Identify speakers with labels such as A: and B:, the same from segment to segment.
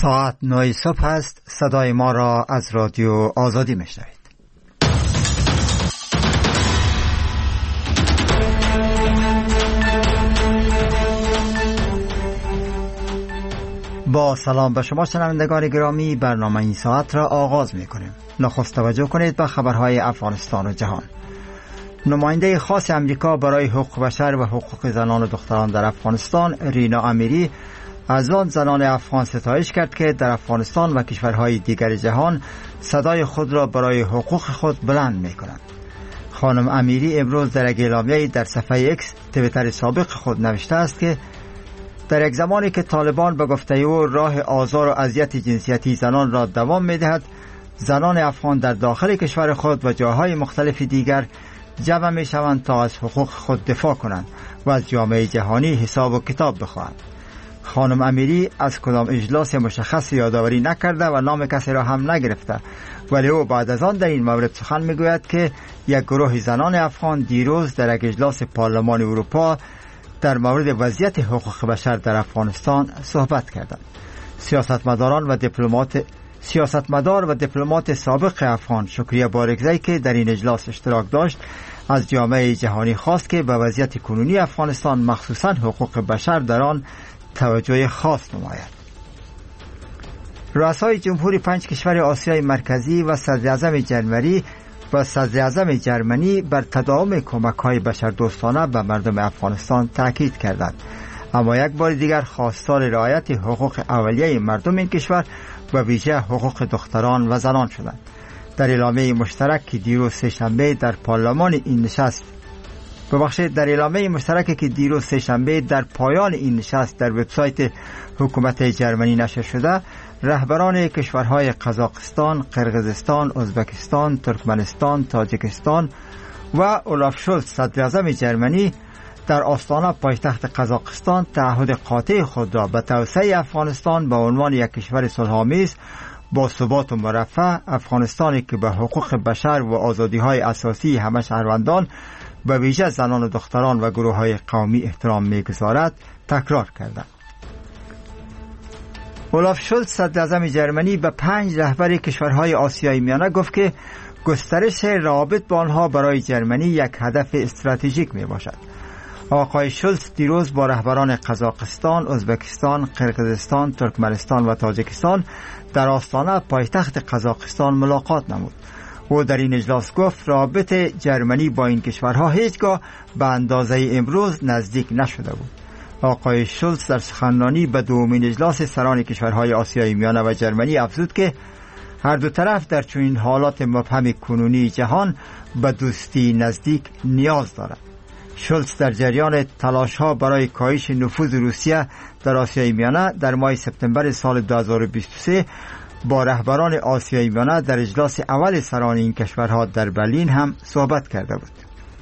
A: ساعت 9 صبح است. صدای ما را از رادیو آزادی میشنوید. با سلام به شما شنوندگان گرامی، برنامه این ساعت را آغاز می‌کنیم. نخست توجه کنید به خبرهای افغانستان و جهان. نماینده خاص امریکا برای حقوق بشر و حقوق زنان و دختران در افغانستان، رینا امیری، از آن زنان افغان ستایش کرد که در افغانستان و کشورهای دیگر جهان صدای خود را برای حقوق خود بلند می‌کنند. خانم امیری امروز در اعلامیه‌ای در صفحه ایکس توییتر سابق خود نوشته است که در یک زمانی که طالبان به گفته او راه آزار و اذیت جنسیتی زنان را دوام می‌دهد، زنان افغان در داخل کشور خود و جاهای مختلف دیگر جمع می‌شوند تا از حقوق خود دفاع کنند و از جامعه جهانی حساب و کتاب بخواهند. خانم امیری از کدام اجلاس مشخص یادآوری نکرده و نام کسی را هم نگرفته، ولی او بعد از آن در این مورد سخن میگوید که یک گروه زنان افغان دیروز در یک اجلاس پارلمان اروپا در مورد وضعیت حقوق بشر در افغانستان صحبت کردند. سیاستمدار و دیپلمات سابق افغان شکریه بارگزی که در این اجلاس اشتراک داشت، از جامعه جهانی خواست که به وضعیت کنونی افغانستان مخصوصاً حقوق بشر در آن توجه خاص نماید. رؤسای جمهوری 5 کشور آسیای مرکزی و صدراعظم جرمنی بر تداوم کمک‌های بشردوستانه به مردم افغانستان تاکید کردند، اما یک بار دیگر خواستار رعایت حقوق اولیه مردم این کشور و ویژه حقوق دختران و زنان شدند. در اعلامیه مشترک که دیروز سه‌شنبه در پایان این نشست در وبسایت حکومت جرمنی نشر شده، رهبران کشورهای قزاقستان، قرقیزستان، ازبکستان، ترکمنستان، تاجیکستان و اولاف شولز صدراعظم جرمنی در آستانه پایتخت قزاقستان تعهد قاطع خود را به توسعه افغانستان به عنوان یک کشور صلح‌آمیز با ثبات و مرفه، افغانستانی که به حقوق بشر و آزادی‌های اساسی همه شهروندان به ویژه زنان و دختران و گروه‌های قومی احترام می‌گذارد، تکرار کردند. اولاف شولز صدراعظم جرمنی به 5 رهبر کشورهای آسیای میانه گفت که گسترش روابط با آنها برای جرمنی یک هدف استراتژیک میباشد. آقای شولز دیروز با رهبران قزاقستان، ازبکستان، قرقیزستان، ترکمنستان و تاجیکستان در آستانه پایتخت قزاقستان ملاقات نمود. او در این اجلاس گفت رابط جرمنی با این کشورها هیچگاه به اندازه امروز نزدیک نشده بود. آقای شولز در سخنرانی به دومین اجلاس سران کشورهای آسیای میانه و جرمنی افزود که هر دو طرف در چنین حالات مبهم کنونی جهان به دوستی نزدیک نیاز دارد. شولز در جریان تلاش‌ها برای کاهش نفوذ روسیه در آسیای میانه در ماه سپتامبر سال 2023 با رهبران آسیای میانه در اجلاس اول سران این کشورها در برلین هم صحبت کرده بود.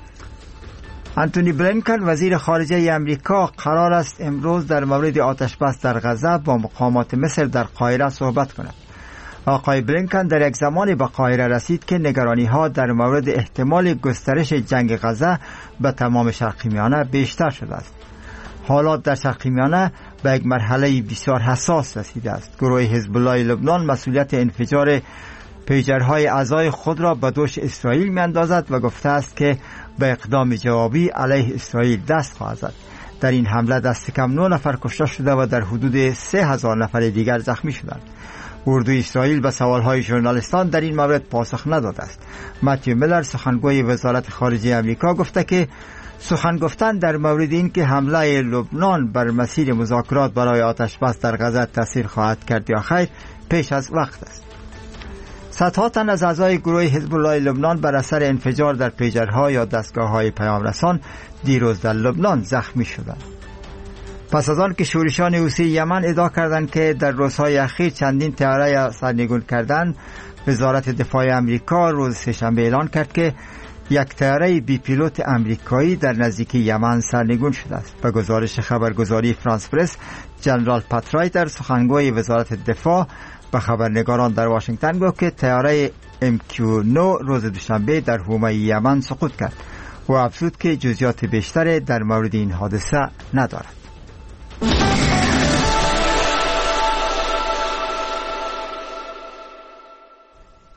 A: آنتونی بلینکن وزیر خارجه امریکا قرار است امروز در مورد آتش‌بس در غزه با مقامات مصر در قاهره صحبت کند. آقای بلینکن در یک زمانی به قاهره رسید که نگرانی‌ها در مورد احتمال گسترش جنگ غزه به تمام شرق میانه بیشتر شده است. حالات در شرق میانه به یک مرحله بسیار حساس رسیده است. گروه حزب الله لبنان مسئولیت انفجار پیجرهای اعضای خود را به دوش اسرائیل می‌اندازد و گفته است که به اقدام جوابی علیه اسرائیل دست خواهد زد. در این حمله دست کم 9 نفر کشته شده و در حدود 3000 نفر دیگر زخمی شدند. اردوی اسرائیل به سوالهای ژورنالیستان در این مورد پاسخ نداده است. متیو میلر سخنگوی وزارت خارجه امریکا گفته که سخن گفتن در مورد این که حمله لبنان بر مسیر مذاکرات برای آتش‌بس در غزه تاثیر خواهد کرد یا خیر پیش از وقت است. صدها تن از اعضای گروه حزب الله لبنان بر اثر انفجار در پیجرها یا دستگاه‌های پیامرسان دیروز در لبنان زخمی شدند. پس از آن که شورشان حوثی یمن ادعا کردند که در روزهای اخیر چندین طیاره سرنگون کردند، وزارت دفاع امریکا روز سه‌شنبه اعلان کرد که یک طیاره بی پیلوت امریکایی در نزدیکی یمن سرنگون شده است. به گزارش خبرگزاری فرانس پرس، جنرال پات رایتر سخنگوی وزارت دفاع به خبرنگاران در واشنگتن گفت که طیاره MQ-9 روز دوشنبه در حومه یمن سقوط کرد و افزود که جزئیات بیشتری در مورد این حادثه ندارد.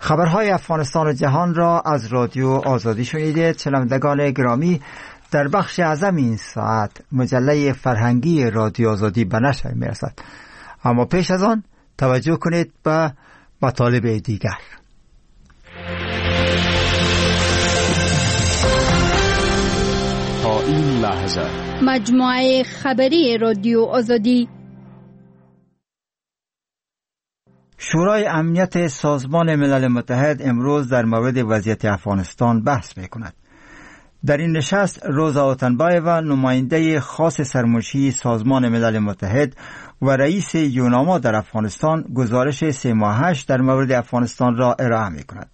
A: خبرهای افغانستان و جهان را از رادیو آزادی شنیدید. شنوندگان گرامی، در بخش اعظم این ساعت مجله فرهنگی رادیو آزادی به نشر می‌رسد، اما پیش از آن توجه کنید به مطالب دیگر.
B: تا این لحظه
C: مجموعه خبری رادیو آزادی.
A: شورای امنیت سازمان ملل متحد امروز در مورد وضعیت افغانستان بحث می‌کند. در این نشست روزا اوتنبایوا، نماینده خاص سرمنشی سازمان ملل متحد و رئیس یوناما در افغانستان، گزارش 3 ماهش در مورد افغانستان را ارائه می‌کند.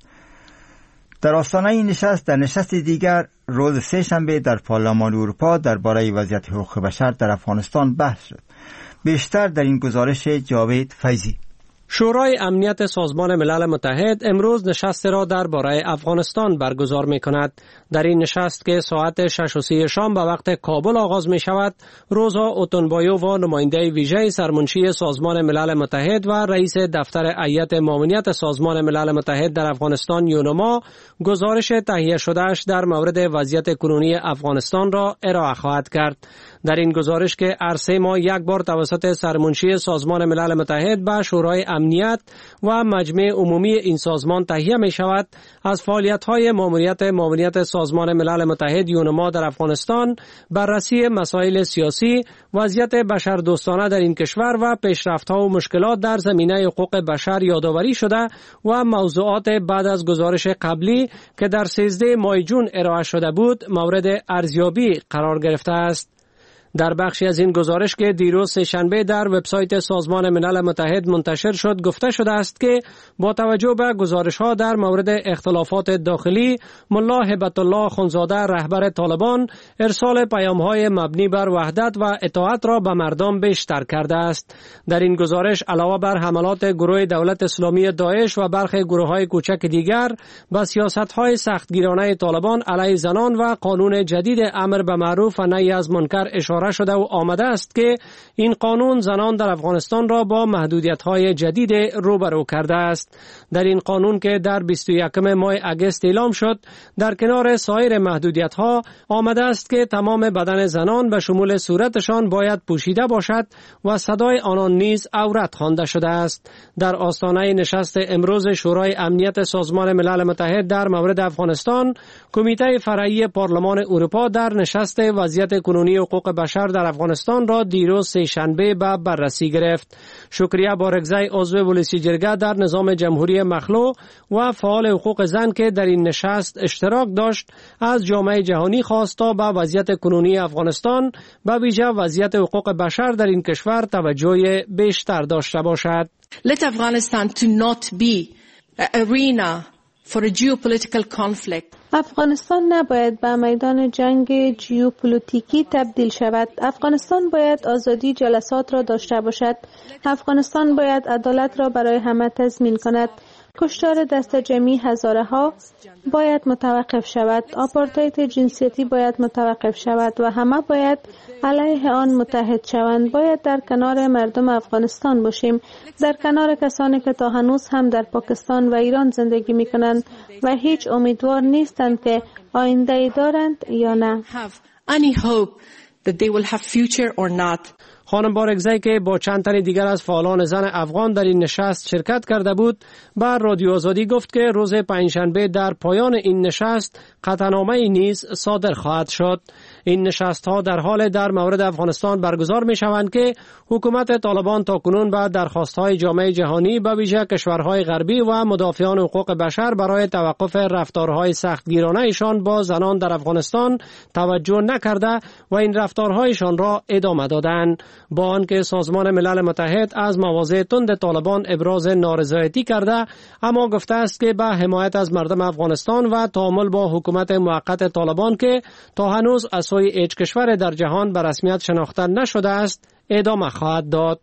A: در آستانه این نشست، در نشست دیگر روز 3 شنبه در پارلمان اروپا درباره وضعیت حقوق بشر در افغانستان بحث شد. بیشتر در این گزارش جاوید فیضی.
D: شورای امنیت سازمان ملل متحد امروز نشست را درباره افغانستان برگزار می کند. در این نشست که ساعت 6:30 شام به وقت کابل آغاز می شود، روزا اوتنبایووا، نماینده ویژه سرمنشی سازمان ملل متحد و رئیس دفتر هیئت ماموریت سازمان ملل متحد در افغانستان یوناما، گزارش تهیه شدهش در مورد وضعیت کنونی افغانستان را ارائه خواهد کرد. در این گزارش که هر 3 ماه یک بار توسط سرمنشی سازمان ملل متحد به شورای امنیت و مجمع عمومی این سازمان تهیه می شود، از فعالیت‌های ماموریت سازمان ملل متحد یوناما در افغانستان، بررسی مسائل سیاسی، وضعیت بشردوستانه در این کشور و پیشرفت‌ها و مشکلات در زمینه حقوق بشر یادآوری شده و موضوعات بعد از گزارش قبلی که در 13 ماه جون ارائه شده بود مورد ارزیابی قرار گرفته است. در بخشی از این گزارش که دیروز 3 شنبه در وبسایت سازمان ملل متحد منتشر شد، گفته شده است که با توجه به گزارش‌ها در مورد اختلافات داخلی، ملا هبت الله خونزاده، رهبر طالبان، ارسال پیام‌های مبنی بر وحدت و اطاعت را به مردم بیشتر کرده است. در این گزارش علاوه بر حملات گروه دولت اسلامی داعش و برخی گروه‌های کوچک دیگر، با سیاست‌های سختگیرانه طالبان علیه زنان و قانون جدید امر به معروف و نهی از منکر اشاره شده و آمده است که این قانون زنان در افغانستان را با محدودیت‌های جدید روبرو کرده است. در این قانون که در 21 ماه اگست اعلام شد، در کنار سایر محدودیت‌ها آمده است که تمام بدن زنان به شمول صورتشان باید پوشیده باشد و صدای آنان نیز عورت خوانده شده است. در آستانه نشست امروز شورای امنیت سازمان ملل متحد در مورد افغانستان، کمیته فرعی پارلمان اروپا در نشست وضعیت کنونی حقوق بشر در افغانستان را دیروز 3 شنبه به بررسی گرفت. شکریه بارگزی، عضو ولسی جرگه در نظام جمهوری مخلوع و فعال حقوق زن که در این نشست اشتراک داشت، از جامعه جهانی خواست تا به وضعیت کنونی افغانستان، به ویژه وضعیت حقوق بشر در این کشور توجه بیشتر داشته باشد.
E: Let Afghanistan to not be an arena for a geopolitical conflict.
F: افغانستان نباید به میدان جنگ ژئوپلیتیکی تبدیل شود. افغانستان باید آزادی جلسات را داشته باشد. افغانستان باید عدالت را برای همه تضمین کند. کشتار دست جمعی هزاره ها باید متوقف شود. آپارتاید جنسیتی باید متوقف شود و همه باید علیه آن متحد شوند. باید در کنار مردم افغانستان باشیم، در کنار کسانی که تا هنوز هم در پاکستان و ایران زندگی می کنند و هیچ امیدوار نیستند که آینده ای دارند یا نه.
D: خانم بارگزی که با چند تن دیگر از فعالان زن افغان در این نشست شرکت کرده بود، بر رادیو آزادی گفت که روز 5 شنبه در پایان این نشست قطعنامه‌ای نیز صادر خواهد شد. این نشست‌ها در حال در مورد افغانستان برگزار می‌شوند که حکومت طالبان تاکنون به درخواست‌های جامعه جهانی، به ویژه کشورهای غربی و مدافعان حقوق بشر برای توقف رفتارهای سختگیرانه ایشان با زنان در افغانستان توجه نکرده و این رفتارهایشان را ادامه دادند. با آنکه سازمان ملل متحد از مواضع تند طالبان ابراز نارضایتی کرده، اما گفته است که به حمایت از مردم افغانستان و تعامل با حکومت موقت طالبان که تا هنوز از سوی هیچ کشور در جهان به رسمیت شناخته نشده است ادامه خواهد داد.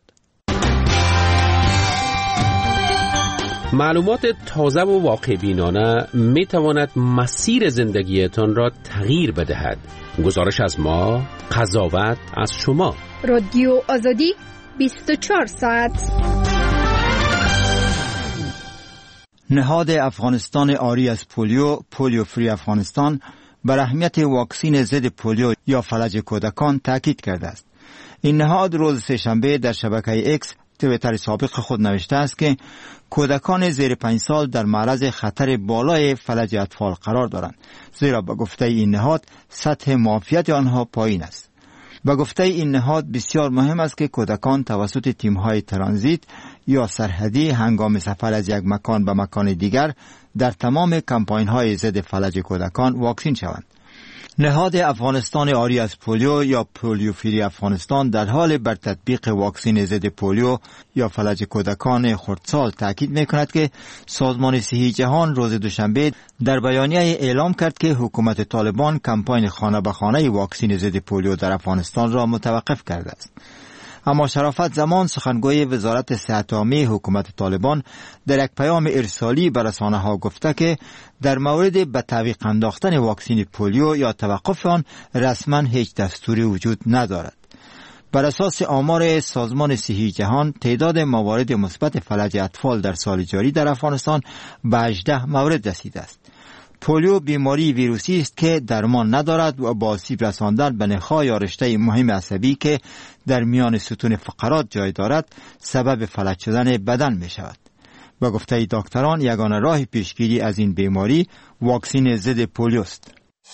B: معلومات تازه و واقع بینانه می تواند مسیر زندگیتان را تغییر بدهد. گزارش از ما، قضاوت از شما.
C: رادیو آزادی 24 ساعت.
A: نهاد افغانستان آری از پولیو فری افغانستان بر اهمیت واکسین ضد پولیو یا فلج کودکان تاکید کرده است. این نهاد روز سه‌شنبه در شبکه ایکس توییتر سابق خود نوشته است که کودکان زیر 5 سال در معرض خطر بالای فلج اطفال قرار دارند، زیرا به گفته این نهاد سطح معافیت آنها پایین است. به گفته این نهاد بسیار مهم است که کودکان توسط تیم‌های ترانزیت یا سرحدی هنگام سفر از یک مکان به مکان دیگر در تمام کمپاین‌های ضد فلج کودکان واکسین شوند. نهاد افغانستان آری از پولیو یا پولیو فری افغانستان در حال بر تطبیق واکسین ضد پولیو یا فلج کودکان خردسال تاکید می‌کند که سازمان صحی جهان روز دوشنبه در بیانیه اعلام کرد که حکومت طالبان کمپاین خانه به خانه واکسین ضد پولیو در افغانستان را متوقف کرده است. اما شرافت زمان سخنگوی وزارت صحت عامه حکومت طالبان در یک پیام ارسالی به رسانه‌ها گفته که در مورد به تعویق انداختن واکسین پولیو یا توقف آن رسما هیچ دستوری وجود ندارد. بر اساس آمار سازمان صحی جهان تعداد موارد مثبت فلج اطفال در سال جاری در افغانستان به 18 مورد رسیده است. پولیو بیماری ویروسی است که درمان ندارد و با آسیب رساندن به نخاع یا رشته مهم عصبی که در میان ستون فقرات جای دارد سبب فلج شدن بدن می شود. با گفته دکتران یگانه راه پیشگیری از این بیماری واکسین ضد پولیو است.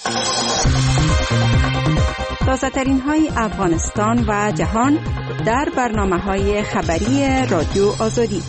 G: تازه‌ترین های افغانستان و جهان در برنامه‌های خبری رادیو آزادی.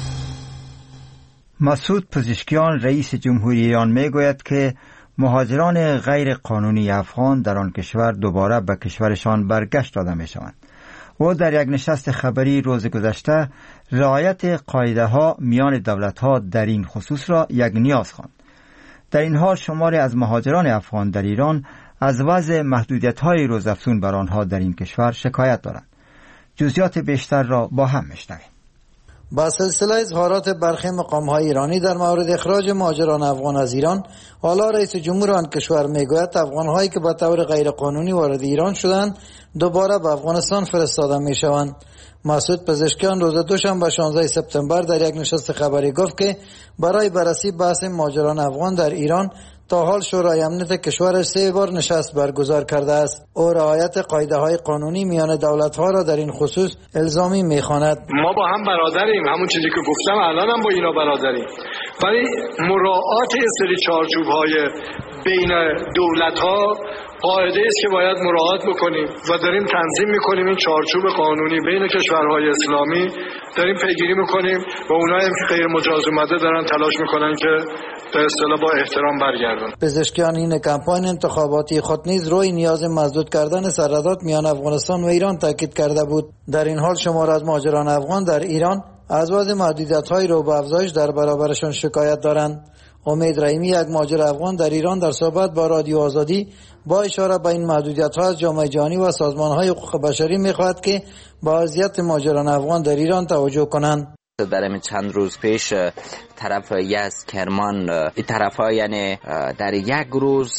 A: مسعود پزشکیان رئیس جمهوری ایران میگوید که مهاجران غیر قانونی افغان در آن کشور دوباره به کشورشان برگشت داده می شوند. او در یک نشست خبری روز گذشته رعایت قاعده ها میان دولت ها در این خصوص را یک نیاز خواند. در این حال شماری از مهاجران افغان در ایران از وضع محدودیت های روزافزون بر آنها در این کشور شکایت دارند. جزئیات بیشتر را با هم میشنویم.
H: با سلسله اظهارات برخی مقام‌های ایرانی در مورد اخراج مهاجران افغان از ایران، حالا رئیس جمهور آن کشور میگوید افغان‌هایی که به طور غیرقانونی وارد ایران شدند دوباره به افغانستان فرستاده میشوند. مسعود پزشکیان روز دوشنبه 16 سپتامبر در یک نشست خبری گفت که برای بررسی بحث مهاجران افغان در ایران تا حال شورای امنیت کشورش 3 بار نشست برگزار کرده است. او رعایت قاعده‌های قانونی میان دولت‌ها را در این خصوص الزامی می‌خواند.
I: ما با هم برادریم، همون چیزی که گفتم الانم با اینا برادریم، ولی مراعات سری چارچوب‌های بین دولت‌ها قاعده است که باید مراعات بکنیم و داریم تنظیم می‌کنیم. این چارچوب قانونی بین کشورهای اسلامی داریم پیگیری می‌کنیم و اونایی که غیر مجاز اومده دارن تلاش می‌کنن که به اصطلاح با احترام برگردن.
H: پزشکیان این کمپاین انتخاباتی خود نیز روی نیاز مسدود کردن سرحدات میان افغانستان و ایران تاکید کرده بود. در این حال شمار از مهاجران افغان در ایران از وضع محدودیت‌های رو به افزایش در برابرشان شکایت دارند. امید رحیمی، یک مهاجر افغان در ایران، در صحبت با رادیو آزادی با اشاره به این محدودیت‌ها از جامعه جهانی و سازمان‌های حقوق بشری می‌خواهد که با وضعیت مهاجران افغان در ایران توجه کنند.
J: در همین چند روز پیش طرف یزد، کرمان، این طرف‌ها یعنی در یک روز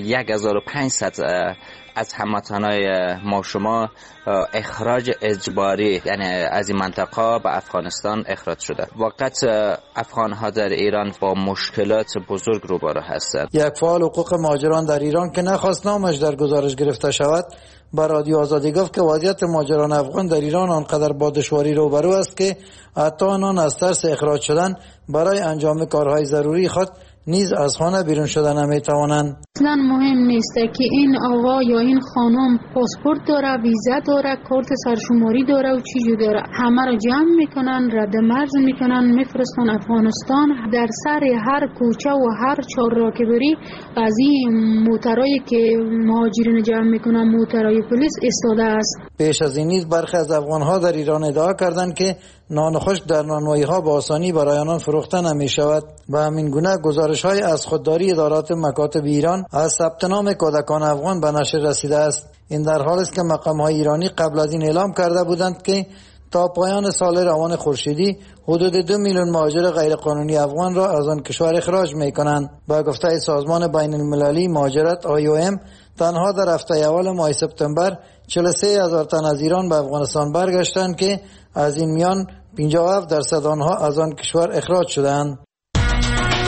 J: 1500 از هموطنای ما شما اخراج اجباری یعنی از این منطقه به افغانستان اخراج شده. وقت افغان‌ها در ایران با مشکلات بزرگ روبرو هستند.
H: یک فعال حقوق مهاجران در ایران که نخواست نامش در گزارش گرفته شود با رادیو آزادی گفت که وضعیت مهاجران افغان در ایران آنقدر با دشواری روبرو است که حتی آنان از ترس اخراج شدن برای انجام کارهای ضروری خود نیز از خانه بیرون شدن نمیتوانند.
K: اصلا مهم نیست که این آقا یا این خانم پاسپورت داره، ویزا داره، کارت سرشماری داره و چیزی داره، همه رو جمع میکنن، رد مرز میکنن، میفرستن افغانستان. در سر هر کوچه و هر چهارراه که بری از این موترایی که مهاجرین جمع میکنن، موترای پلیس ایستاده است.
H: پیش از این نیز برخی از افغانها در ایران ادعا کردند که نان خشک در نانوایی‌ها با آسانی برای آنان فروخته نمی‌شود. به همین گونه گزارش‌های از خودداری ادارات مکاتب ایران از ثبت نام کودکان افغان به نشر رسیده است. این در حالی است که مقام‌های ایرانی قبل از این اعلام کرده بودند که تا پایان سال روان خورشیدی حدود 2 میلیون مهاجر غیرقانونی افغان را از آن کشور اخراج می‌کنند. با گفته سازمان بین‌المللی مهاجرت IOM تنها در هفته اول ماه سپتامبر 43,000 تن از ایران به افغانستان برگشتند که از این میان 57% آنها از آن کشور اخراج شدند.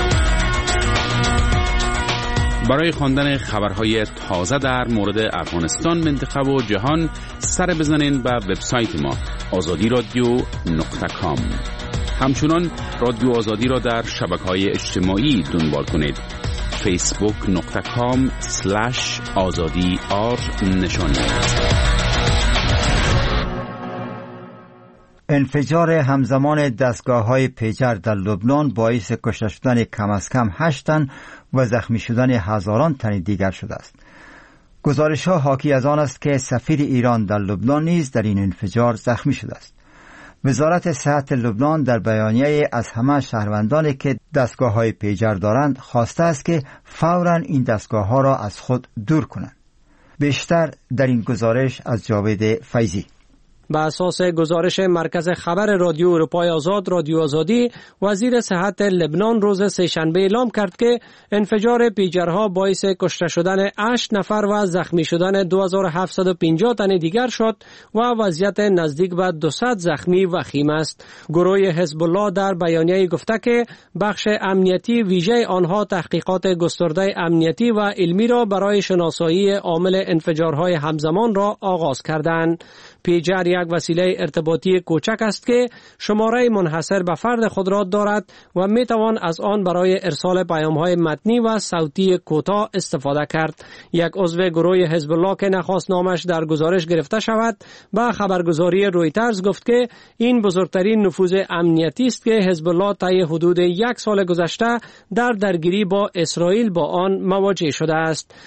B: برای خواندن خبرهای تازه در مورد افغانستان، منطقه و جهان سر بزنین به وبسایت ما azadiradio.com. همچنان رادیو آزادی را در شبکه‌های اجتماعی دنبال کنید. facebook.com/azadi_r
A: انفجار همزمان دستگاه‌های پیجر در لبنان باعث کشته شدن کم از کم 8 تن و زخمی شدن هزاران تن دیگر شده است. گزارش‌ها حاکی از آن است که سفیر ایران در لبنان نیز در این انفجار زخمی شده است. وزارت صحت لبنان در بیانیه از همه شهروندانی که دستگاه‌های پیجر دارند خواسته است که فوراً این دستگاه‌ها را از خود دور کنند. بیشتر در این گزارش از جاوید فیضی.
D: به اساس گزارش مرکز خبر رادیو اروپای آزاد رادیو آزادی، وزیر صحت لبنان روز سه‌شنبه اعلام کرد که انفجار پیجرها باعث کشته شدن 8 نفر و زخمی شدن 2750 تن دیگر شد و وضعیت نزدیک به 200 زخمی وخیم است. گروه حزب الله در بیانیه گفته که بخش امنیتی ویژه آنها تحقیقات گسترده امنیتی و علمی را برای شناسایی عامل انفجارهای همزمان را آغاز کردند. پیجر یک وسیله ارتباطی کوچک است که شماره منحصر به فرد خود را دارد و می توان از آن برای ارسال پیام‌های متنی و صوتی کوتاه استفاده کرد. یک عضو گروه حزب الله که نخواست نامش در گزارش گرفته شود، به خبرگزاری رویترز گفت که این بزرگترین نفوذ امنیتی است که حزب الله طی حدود 1 سال گذشته در درگیری با اسرائیل با آن مواجه شده است.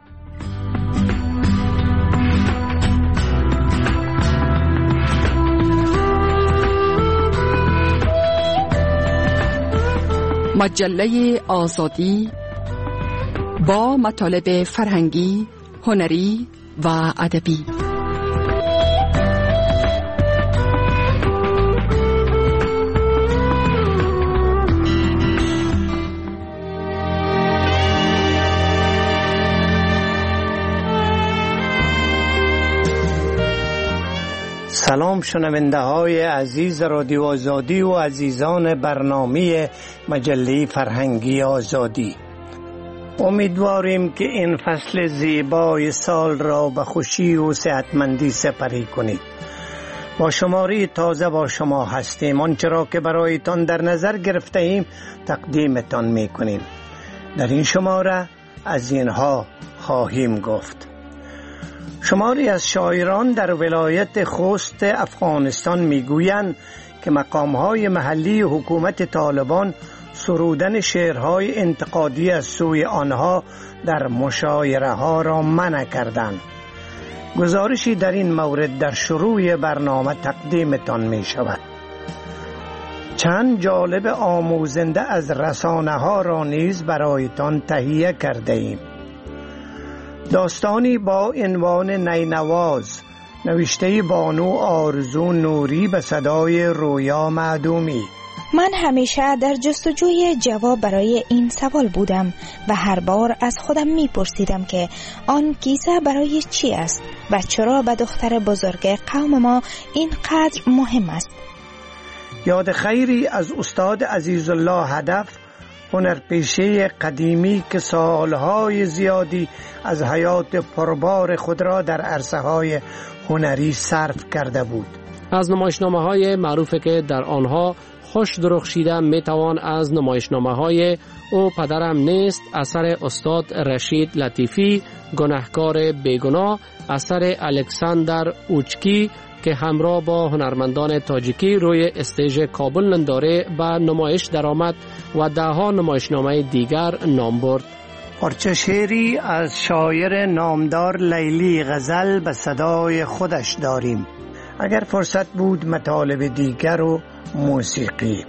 G: مجله آزادی با مطالب فرهنگی، هنری و ادبی.
L: سلام شنونده های عزیز رادیو آزادی و عزیزان برنامه مجله فرهنگی آزادی. امیدواریم که این فصل زیبای سال را به خوشی و صحتمندی سپری کنید. با شماره تازه با شما هستیم. آنچه را که برایتان در نظر گرفته ایم تقدیمتان می کنیم. در این شماره از اینها خواهیم گفت: شماری از شاعران در ولایت خوست افغانستان میگویند که مقامهای محلی حکومت طالبان سرودن شعرهای انتقادی از سوی آنها در مشاعره ها را منع کردند. گزارشی در این مورد در شروع برنامه تقدیمتان می شود. چند جالب آموزنده از رسانه ها را نیز برایتان تهیه کرده ایم. داستانی با عنوان نینواز، نوشته بانو آرزو نوری به صدای رویا معدومی.
M: من همیشه در جستجوی جواب برای این سوال بودم و هر بار از خودم میپرسیدم که آن کیسه برای چی است و چرا به دختر بزرگ قوم ما اینقدر مهم است.
L: یاد خیری از استاد عزیزالله هدف، هنرپیشه قدیمی که سالهای زیادی از حیات پربار خود را در عرصه‌های هنری صرف کرده بود.
D: از نمایشنامه‌های معروفی که در آنها خوش درخشیده میتوان از نمایشنامه‌های او پدرم نیست اثر استاد رشید لطیفی، گناهکار بیگناه اثر الکساندر اوچکی که همراه با هنرمندان تاجیکی روی استیج کابل ننداره به نمایش درآمد و دهها نمایشنامه دیگر نام برد.
L: پارچه شعری از شاعر نامدار لیلی غزل به صدای خودش داریم. اگر فرصت بود مطالب دیگر و موسیقی.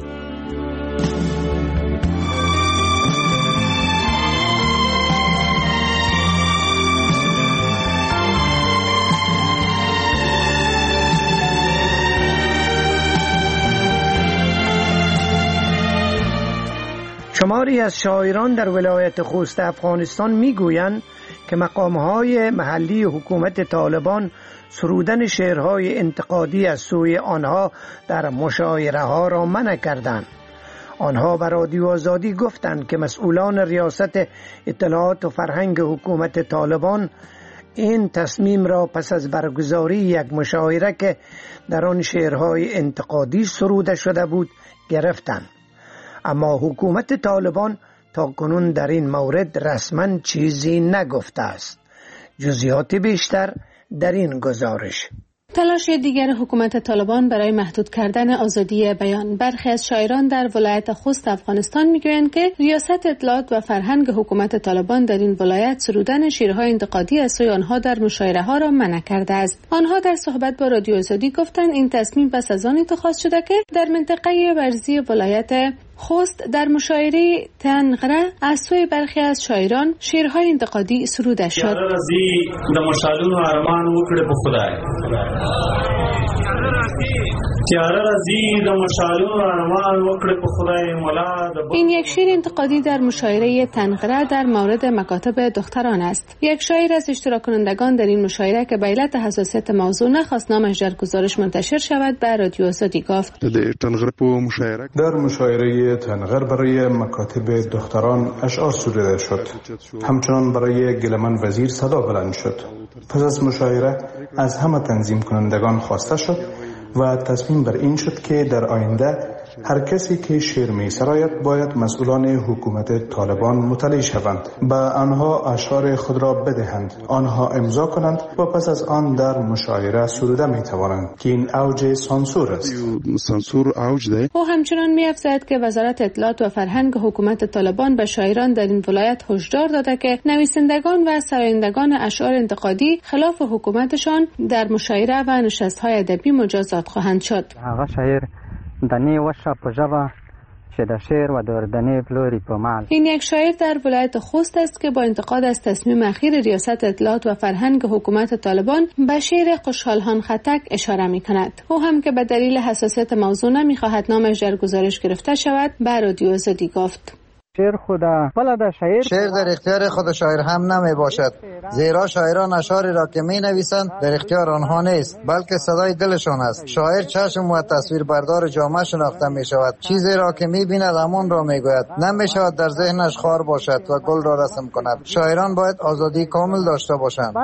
L: شماری از شاعران در ولایت خوست افغانستان میگویند که مقامهای محلی حکومت طالبان سرودن شعرهای انتقادی از سوی آنها در مشاعره ها را منع کردند. آنها به رادیو آزادی گفتند که مسئولان ریاست اطلاعات و فرهنگ حکومت طالبان این تصمیم را پس از برگزاری یک مشاوره که در آن شعرهای انتقادی سروده شده بود گرفتند. اما حکومت طالبان تا کنون در این مورد رسما چیزی نگفته است. جزئیات بیشتر در این گزارش.
F: تلاش دیگر حکومت طالبان برای محدود کردن آزادی بیان. برخی از شاعران در ولایت خوست افغانستان میگویند که ریاست اطلاعات و فرهنگ حکومت طالبان در این ولایت سرودن شعرهای انتقادی از سوی آنها در مشاعره ها را منع کرده است. آنها در صحبت با رادیو آزادی گفتند این تصمیم پس از آن اتخاذ شده که در منطقه ورزی ولایت خوست در مشاعره تنغره از سوی برخی از شاعران شعرهای انتقادی سروده شد. این یک شعر انتقادی در مشاعره تنغره در مورد مکاتب دختران است. یک شاعر از اشتراک کنندگان در این مشاعره که به علت حساسیت موضوع نخواست نامش در گزارش منتشر شود به رادیو آزادی گفت.
N: در مشاعره تنغر برای مکاتب دختران اشعار سروده شد. همچنان برای گلمن وزیر صدا بلند شد. پس از مشاعره از همه تنظیم کنندگان خواسته شد و تصمیم بر این شد که در آینده هر کسی که شعر می سراید باید مسئولان حکومت طالبان مطلع شوند، به آنها اشعار خود را بدهند، آنها امضا کنند و پس از آن در مشاعره سروده می توانند که این اوج سانسور است.
O: سانسور اوج ده.
F: او همچنان می افزاید که وزارت اطلاعات و فرهنگ حکومت طالبان به شاعران در این ولایت هشدار داده که نویسندگان و سرایندگان اشعار انتقادی خلاف حکومتشان در مشاعره و نشست‌های ادبی مجازات خواهند شد. این یک شاعر در ولایت خوست است که با انتقاد از تصمیم اخیر ریاست اطلاعات و فرهنگ حکومت طالبان به شعر خوشحالان خطک اشاره می کند. او هم که به دلیل حساسیت موضوع نمی خواهد نامش در گزارش گرفته شود به رادیو آزادی گفت.
H: شعر در اختیار خود شاعر هم نمی باشد، زیرا شاعران اشعاری را که می نویسند در اختیار آنها نیست بلکه صدای دلشان است. شاعر چشم و تصویر بردار جامعه شناخته می شود. چیزی را که می بیند همان را می گوید. نمی شود در ذهنش خار باشد و گل را رسم کند. شاعران باید آزادی کامل داشته باشند.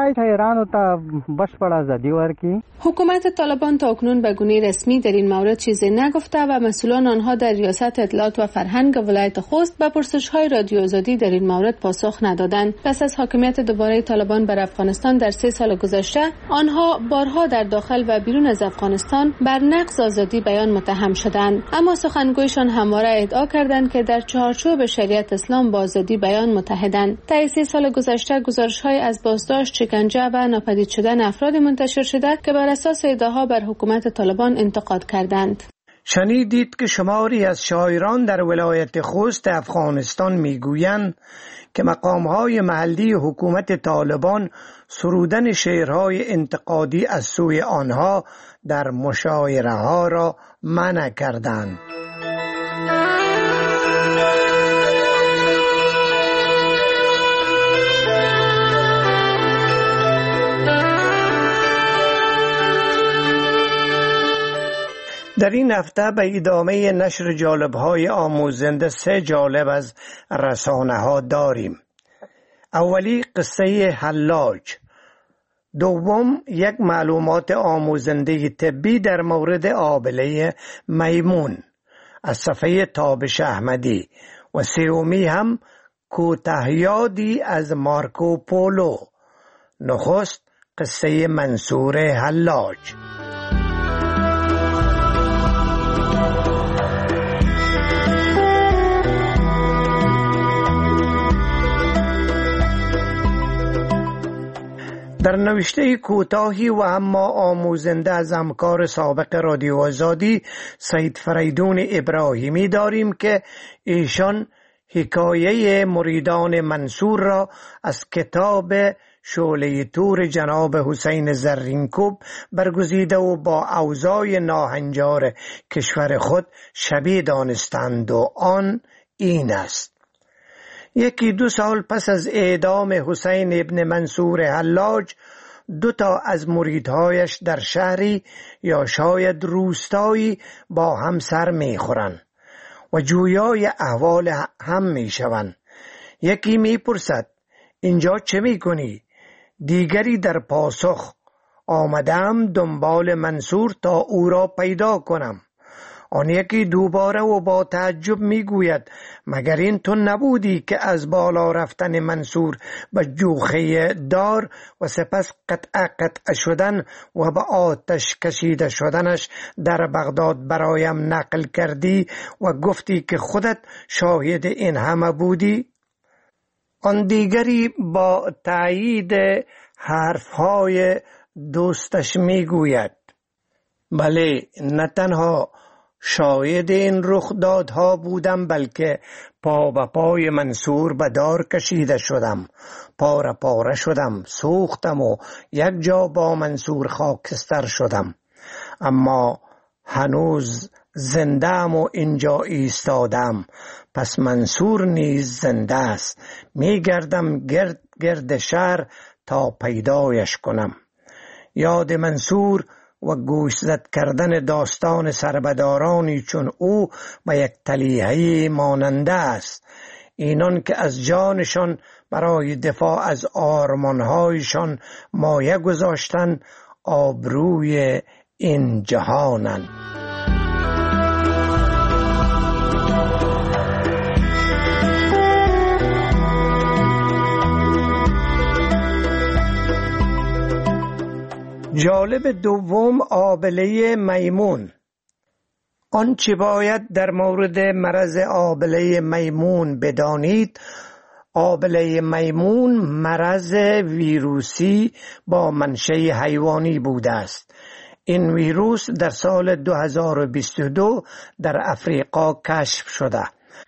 F: حکومت طالبان تا اکنون به گونه رسمی در این مورد چیزی نگفته و مسئولان آنها در ریاست اطلاعات و فرهنگ ولایت خوست به پرسش‌های رادیو آزادی در این مورد پاسخ ندادند. پس از حاکمیت دوباره طالبان بر افغانستان در 3 سال گذشته، آنها بارها در داخل و بیرون از افغانستان بر نقض آزادی بیان متهم شدند. اما سخنگویشان همواره ادعا کردند که در چارچوب شریعت اسلام با آزادی بیان متحدند. در 3 سال گذشته گزارش‌های از بازداشت، شکنجه و ناپدید شدن افراد منتشر شده که بر اساس ادعاها بر حکومت طالبان انتقاد کردند.
L: شنیدید که شماری از شاعران در ولایت خوست افغانستان میگویند که مقامهای محلی حکومت طالبان سرودن شعرهای انتقادی از سوی آنها در مشاعره ها را منع کردند. در این هفته به ادامه نشر جالب‌های آموزنده 3 جالب از رسانه‌ها داریم. اولی قصه حلاج، دوم یک معلومات آموزنده طبی در مورد آبله میمون از صفحه تابش احمدی و سومی هم کوتاهیادی از مارکو پولو. نخست قصه منصور حلاج. در نوشته کوتاهی و اما آموزنده از همکار سابق رادیو آزادی سید فریدون ابراهیمی داریم که ایشان حکایه مریدان منصور را از کتاب شعله طور جناب حسین زرینکوب برگزیده و با اوضاع ناهنجار کشور خود شبیه دانستند و آن این است: 1-2 سال پس از اعدام حسین ابن منصور حلاج، 2 از مریدهایش در شهری یا شاید روستایی با هم سر میخورند و جویای احوال هم می شوند. یکی می پرسد اینجا چه می کنی؟ دیگری در پاسخ آمدم دنبال منصور تا او را پیدا کنم. آن یکی دوباره و با تعجب می گوید مگر این تو نبودی که از بالا رفتن منصور به جوخه دار و سپس قطع شدن و به آتش کشیده شدنش در بغداد برایم نقل کردی و گفتی که خودت شاهد این همه بودی؟ آن دیگری با تایید حرفهای دوستش می گوید بله، نه تنها شاهد این رخدادها بودم بلکه پا به پای منصور به دار کشیده شدم، پاره پاره شدم، سوختم و یک جا با منصور خاکستر شدم، اما هنوز زنده‌ام و اینجا ایستادم. پس منصور نیز زنده است. می گردم گرد شهر تا پیدایش کنم. یاد منصور و گوشزد کردن داستان سربدارانی چون او به یک تلیحه ماننده است، اینان که از جانشان برای دفاع از آرمانهایشان مایه گذاشتن آبروی این جهانند. جالب دوم، آبله میمون. آنچه باید در مورد مرض آبله میمون بدانید، آبله میمون مرض ویروسی با منشأ حیوانی بوده است. این ویروس در سال 2022 در افریقا کشف شده،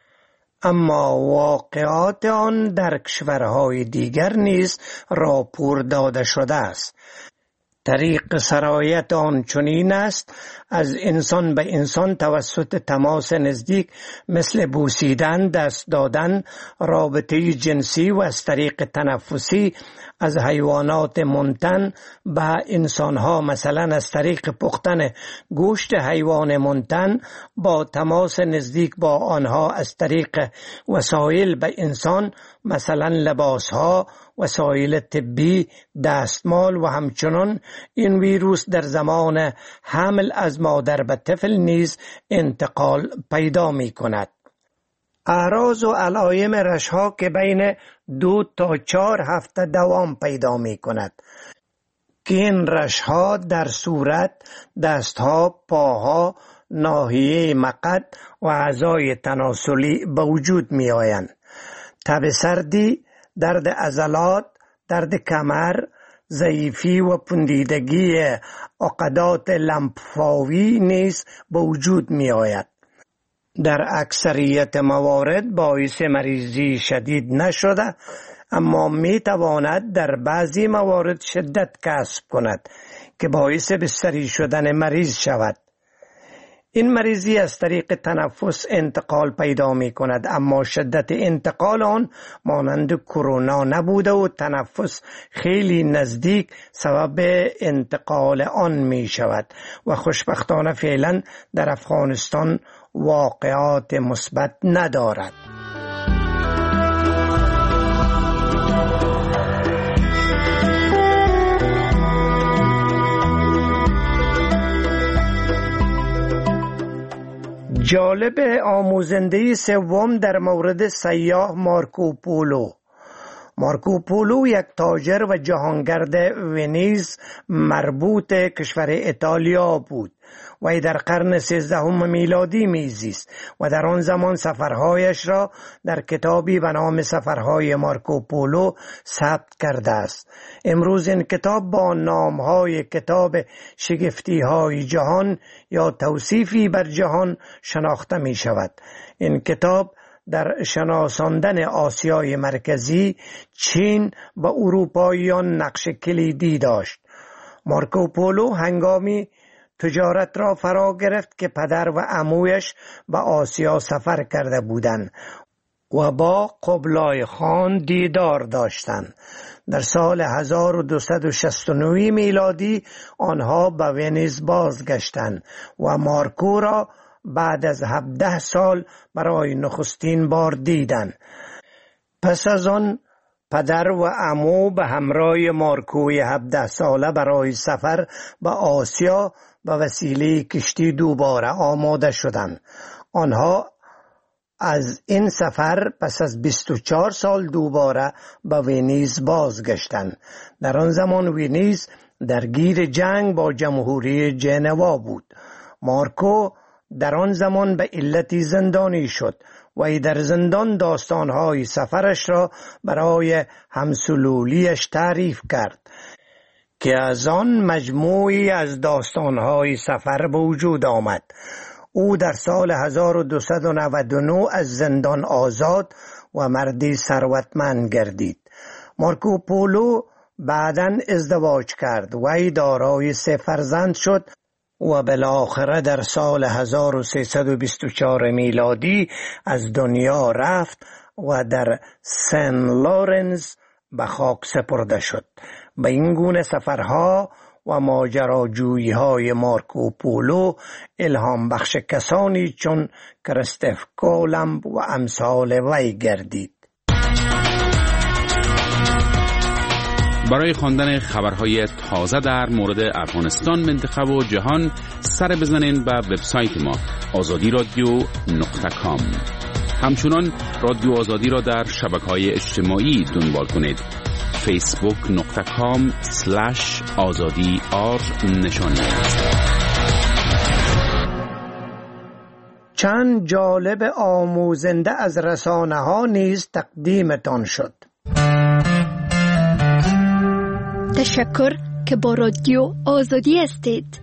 L: اما واقعات آن در کشورهای دیگر نیز راپور داده شده است. طریق سرایت آن چنین است: از انسان به انسان توسط تماس نزدیک مثل بوسیدن، دست دادن، رابطه جنسی و از طریق تنفسی از حیوانات منتن به انسانها، مثلا از طریق پختن گوشت حیوان منتن، با تماس نزدیک با آنها از طریق وسایل به انسان مثلا لباسها، وسایل طبی، دستمال و همچنان این ویروس در زمان حمل از مادر به طفل نیز انتقال پیدا می کند. اعراض و علائم رشها که بین 2 تا 4 هفته دوام پیدا می کند که این رشها در صورت، دستها، پاها، ناحیه مقعد و اعضای تناسلی به وجود می آیند. تب سردی، درد عضلات، درد کمر، ضعیفی و پوندیدگی عقدات لمفاوی نیز به وجود می آید. در اکثریت موارد باعث مریضی شدید نشده، اما می تواند در بعضی موارد شدت کسب کند که باعث بستری شدن مریض شود. این مریضی از طریق تنفس انتقال پیدا می کند، اما شدت انتقال آن مانند کرونا نبوده و تنفس خیلی نزدیک سبب انتقال آن می شود و خوشبختانه فعلا در افغانستان واقعات مثبت ندارد. جالب آموزنده سوم در مورد سیاح مارکوپولو. مارکوپولو یک تاجر و جهانگرد ونیز مربوط کشور ایتالیا بود. وی در قرن 13 میلادی میزیست و در آن زمان سفرهایش را در کتابی به نام سفرهای مارکوپولو ثبت کرده است. امروز این کتاب با نامهای کتاب شگفتیهای جهان یا توصیفی بر جهان شناخته می شود. این کتاب در شناساندن آسیای مرکزی، چین و اروپاییان نقش کلیدی داشت. مارکوپولو هنگامی تجارت را فرا گرفت که پدر و عمویش به آسیا سفر کرده بودند و با قبلای خان دیدار داشتند. در سال 1269 میلادی آنها به ونیز بازگشتند و مارکو را بعد از 17 سال برای نخستین بار دیدند. پس از آن پدر و عمو به همراه مارکوی 17 ساله برای سفر به آسیا به وسیله کشتی دوباره آماده شدند. آنها از این سفر پس از 24 سال دوباره به ونیز بازگشتند. در آن زمان ونیز درگیر جنگ با جمهوری ژنوا بود. مارکو در آن زمان به علتی زندانی شد و در زندان داستانهای سفرش را برای همسلولیش تعریف کرد که از آن مجموعی از داستانهای سفر به وجود آمد. او در سال 1299 از زندان آزاد و مردی ثروتمند گردید. مارکو پولو بعداً ازدواج کرد و دارای 3 فرزند شد و بالاخره در سال 1324 میلادی از دنیا رفت و در سن لورنس به خاک سپرده شد. به این گونه سفرها و ماجراجویی‌های مارکو پولو الهام بخش کسانی چون کریستوف کولمب و امثال وی گردید.
B: برای خواندن خبرهای تازه در مورد افغانستان، منطقه و جهان سر بزنین به وبسایت ما azadi.radio.com. همچنان رادیو آزادی را در شبکه‌های اجتماعی دنبال کنید. facebook.com/azadi نشان دهید.
L: چند جالب آموزنده از رسانه ها نیز تقدیمتان شد.
C: تشکر که با رادیو آزادی هستید.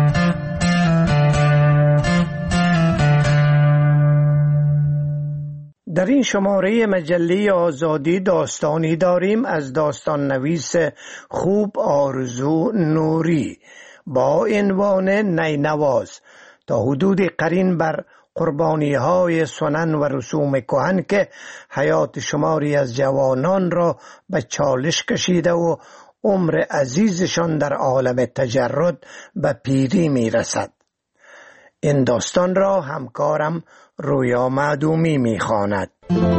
L: در این شماره مجله آزادی داستانی داریم از داستان نویس خوب آرزو نوری با عنوان نینواز. تا حدودی قرین بر قربانی‌های سنن و رسوم کهن که حیات شماری از جوانان را به چالش کشیده و عمر عزیزشان در عالم تجرد به پیری میرسد. این داستان را همکارم رویا معدومی میخواند.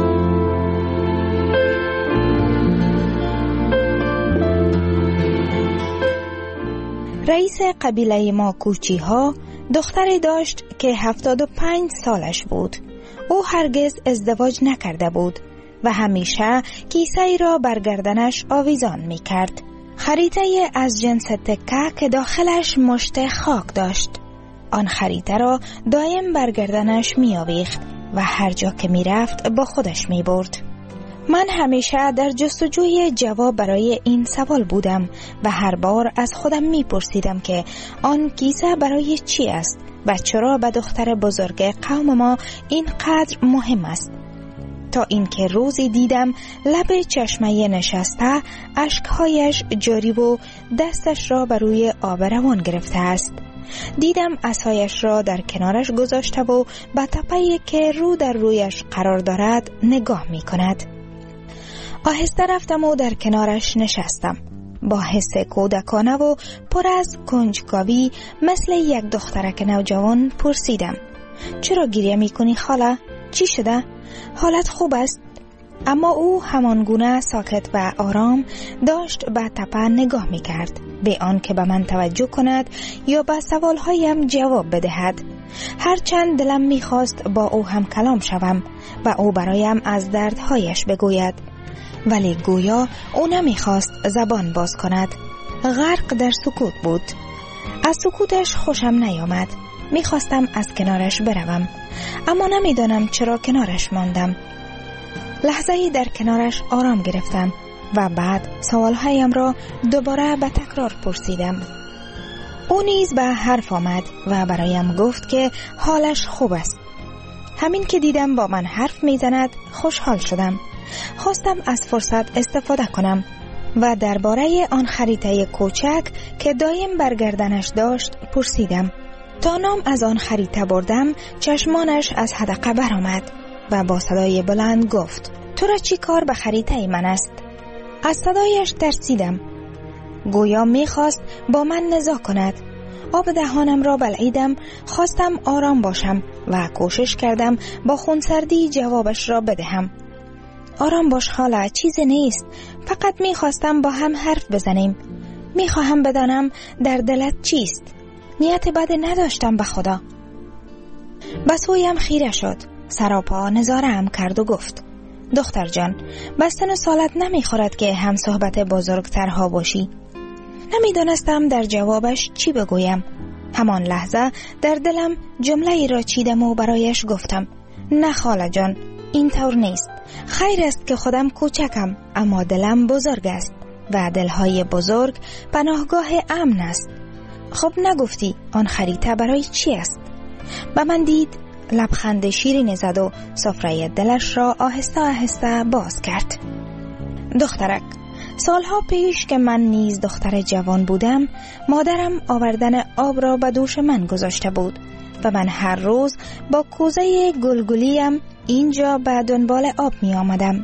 M: رئیس قبیله ماکوچی ها دختری داشت که 75 سالش بود. او هرگز ازدواج نکرده بود و همیشه کیسه‌ای را بر گردنش آویزان می کرد. خریطه از جنس تکه که داخلش مشت خاک داشت. آن خریطه را دائم بر گردنش می آویخت و هر جا که می رفت با خودش می برد. من همیشه در جستجوی جواب برای این سوال بودم و هر بار از خودم می پرسیدم که آن کیسه برای چی است و چرا به دختر بزرگ قوم ما اینقدر مهم است. تا اینکه روزی دیدم لب چشمه نشسته، اشکهایش جاری و دستش را بر روی آب روان گرفته است. دیدم عصایش را در کنارش گذاشته و به تپه‌ای که رو در رویش قرار دارد نگاه می کند. آهسته رفتم و در کنارش نشستم. با حس کودکانه و پر از کنجکاوی مثل یک دخترک نوجوان پرسیدم: چرا گریه می کنی خاله؟ چی شده؟ حالت خوب است؟ اما او همانگونه ساکت و آرام داشت به تپه نگاه می کرد، به آن که به من توجه کند یا به سوالهایم جواب بدهد. هرچند دلم می خواست با او هم کلام شوم و او برایم از دردهایش بگوید، ولی گویا او نمی خواست زبان باز کند. غرق در سکوت بود. از سکوتش خوشم نیامد. می خواستم از کنارش بروم، اما نمیدانم چرا کنارش ماندم. لحظه‌ای در کنارش آرام گرفتم و بعد سوالهایم را دوباره به تکرار پرسیدم. او نیز به حرف آمد و برایم گفت که حالش خوب است. همین که دیدم با من حرف میزند خوشحال شدم. خواستم از فرصت استفاده کنم و درباره آن خریطه کوچک که دایم بر گردنش داشت پرسیدم. تا نام از آن خریطه بردم چشمانش از حدقه برآمد و با صدای بلند گفت: تو را چی کار به خریطه من است؟ از صدایش ترسیدم. گویا میخواست با من نزاع کند. آب دهانم را بلعیدم. خواستم آرام باشم و کوشش کردم با خونسردی جوابش را بدهم. آرام باش خاله، چیزی نیست. فقط میخواستم با هم حرف بزنیم. میخواهم بدانم در دلت چیست. نیت بد نداشتم به خدا. به سویم خیره شد. سراپا نظاره‌ام کرد و گفت: دختر جان، بستن و سالت نمیخورد که هم صحبت بزرگترها باشی. نمیدانستم در جوابش چی بگویم. همان لحظه در دلم جمله ای را چیدم و برایش گفتم: نه خاله جان، این طور نیست. خیر است که خودم کوچکم، اما دلم بزرگ است و دلهای بزرگ پناهگاه امن است. خب نگفتی آن خریطه برای چی است؟ به من دید، لبخند شیرین زد و سفره دلش را آهسته آهسته باز کرد. دخترک، سالها پیش که من نیز دختر جوان بودم، مادرم آوردن آب را به دوش من گذاشته بود و من هر روز با کوزه گلگلیم اینجا به دنبال آب می آمدم.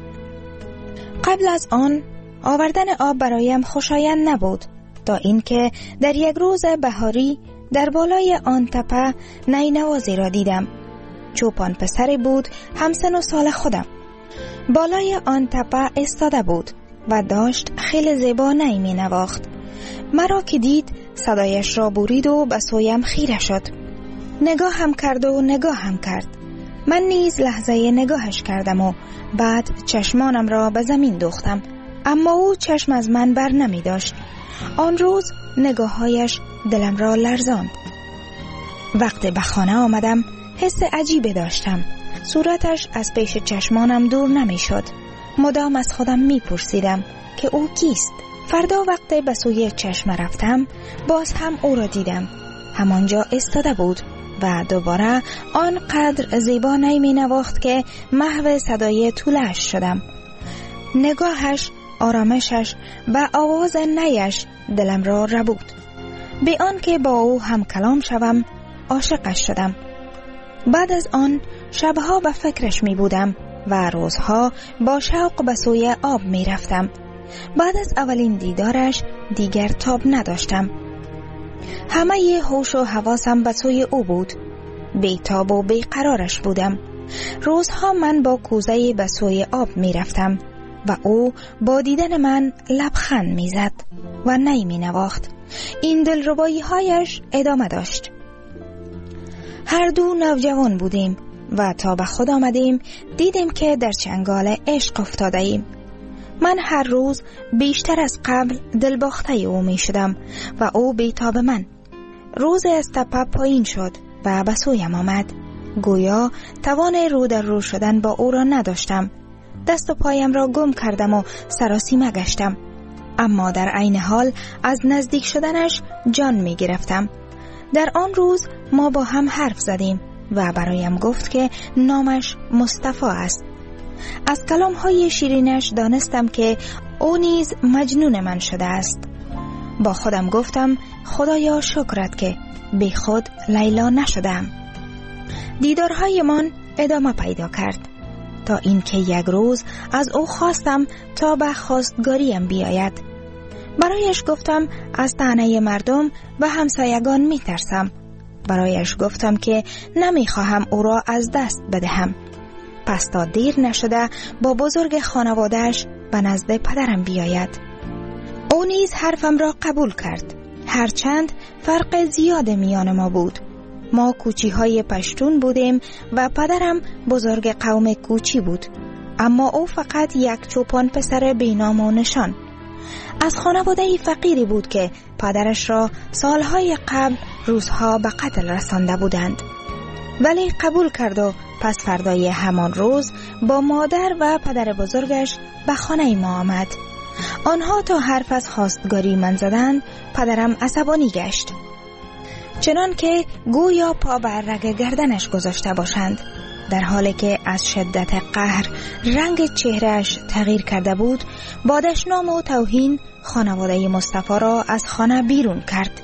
M: قبل از آن آوردن آب برایم خوشایند نبود، تا اینکه در یک روز بهاری در بالای آن تپه نینوازی را دیدم. چوپان پسری بود همسن و سال خودم. بالای آن تپه ایستاده بود و داشت خیلی زیبا نی می نواخت. مرا که دید صدایش را برید و به سویم خیره شد. نگاهم کرد و نگاهم کرد. من نیز لحظه نگاهش کردم و بعد چشمانم را به زمین دوختم، اما او چشم از من بر نمی داشت. آن روز نگاههایش دلم را لرزاند. وقتی به خانه آمدم حس عجیبی داشتم. صورتش از پیش چشمانم دور نمی شد. مدام از خودم می پرسیدم که او کیست. فردا وقتی به سوی چشم رفتم باز هم او را دیدم. همانجا ایستاده بود و دوباره آنقدر زیبا نی می نواخت که محو صدای طولش شدم. نگاهش، آرامشش و آواز نیش دلم را ربود. به آن که با او هم کلام شوم عاشقش شدم. بعد از آن شبها به فکرش می بودم و روزها با شوق به سوی آب می رفتم. بعد از اولین دیدارش دیگر تاب نداشتم. همه هوش و حواسم به سوی او بود. بی‌تاب و بیقرارش بودم. روزها من با کوزه به سوی آب می رفتم و او با دیدن من لبخند می زد و نی می نواخت. این دلربایی هایش ادامه داشت. هر دو نوجوان بودیم و تا به خود آمدیم دیدیم که در چنگال عشق افتاده ایم. من هر روز بیشتر از قبل دلباخته او می شدم و او بیتاب من. روز از تپه پایین شد و به سویم آمد. گویا توان رو در رو شدن با او را نداشتم. دست و پایم را گم کردم و سراسیمه گشتم، اما در عین حال از نزدیک شدنش جان می گرفتم. در آن روز ما با هم حرف زدیم و برایم گفت که نامش مصطفی است. از کلام‌های شیرینش دانستم که او نیز مجنون من شده است. با خودم گفتم خدایا شکرت که بی خود لیلا نشدم. دیدارهای من ادامه پیدا کرد تا اینکه یک روز از او خواستم تا به خواستگاریم بیاید. برایش گفتم از طعنه مردم و همسایگان می ترسم. برایش گفتم که نمی خواهم او را از دست بدهم. پس تا دیر نشده با بزرگ خانواده‌اش به نزد پدرم بیاید. او نیز حرفم را قبول کرد. هرچند فرق زیاد میان ما بود. ما کوچی های پشتون بودیم و پدرم بزرگ قوم کوچی بود، اما او فقط یک چوپان پسر بینام و نشان. از خانواده فقیری بود که پدرش را سالهای قبل روزها به قتل رسانده بودند، ولی قبول کرد و پس فردای همان روز با مادر و پدر بزرگش به خانه ما آمد. آنها تا حرف از خواستگاری من زدند پدرم عصبانی گشت، چنان که گویا پا بر رگ گردنش گذاشته باشند، در حالی که از شدت قهر رنگ چهرهش تغییر کرده بود. با دشنام و توهین خانواده مصطفی را از خانه بیرون کرد.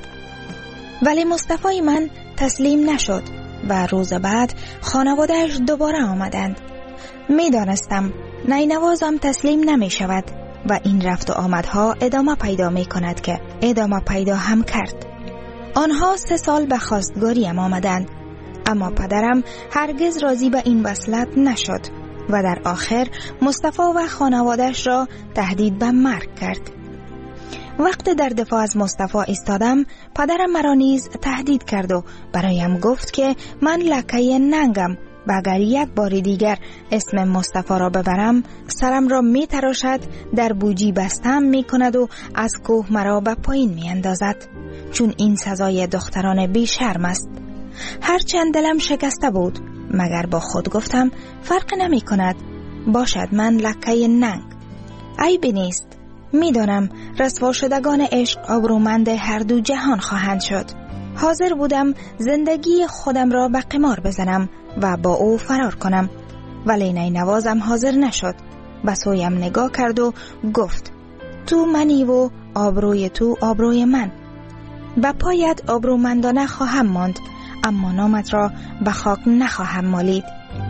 M: ولی مصطفی من تسلیم نشد و روز بعد خانوادهش دوباره آمدند. می دانستم نینوازم تسلیم نمی شود و این رفت و آمدها ادامه پیدا می کند که ادامه پیدا هم کرد. آنها 3 سال به خواستگاریم آمدند، اما پدرم هرگز راضی به این وصلت نشد و در آخر مصطفی و خانواده‌اش را تهدید به مرگ کرد. وقتی در دفاع از مصطفی ایستادم، پدرم مرا نیز تهدید کرد و برایم گفت که من لکه ننگم و اگر یک بار دیگر اسم مصطفی را ببرم سرم را می تراشد، در بوجی بستم می کند و از کوه مرا به پایین می اندازد، چون این سزای دختران بی شرم است. هرچند دلم شکسته بود، مگر با خود گفتم فرق نمی کند، باشد من لکه ننگ، عیبی نیست. می دانم رسوا شدگان عشق آبرومند هر دو جهان خواهند شد. حاضر بودم زندگی خودم را به قمار بزنم و با او فرار کنم، ولی نینوازم حاضر نشد. به سویم نگاه کرد و گفت تو منی و آبروی تو آبروی من. به پایت آبرومندانه خواهم ماند، اما نامت را به خاک نخواهم مالید.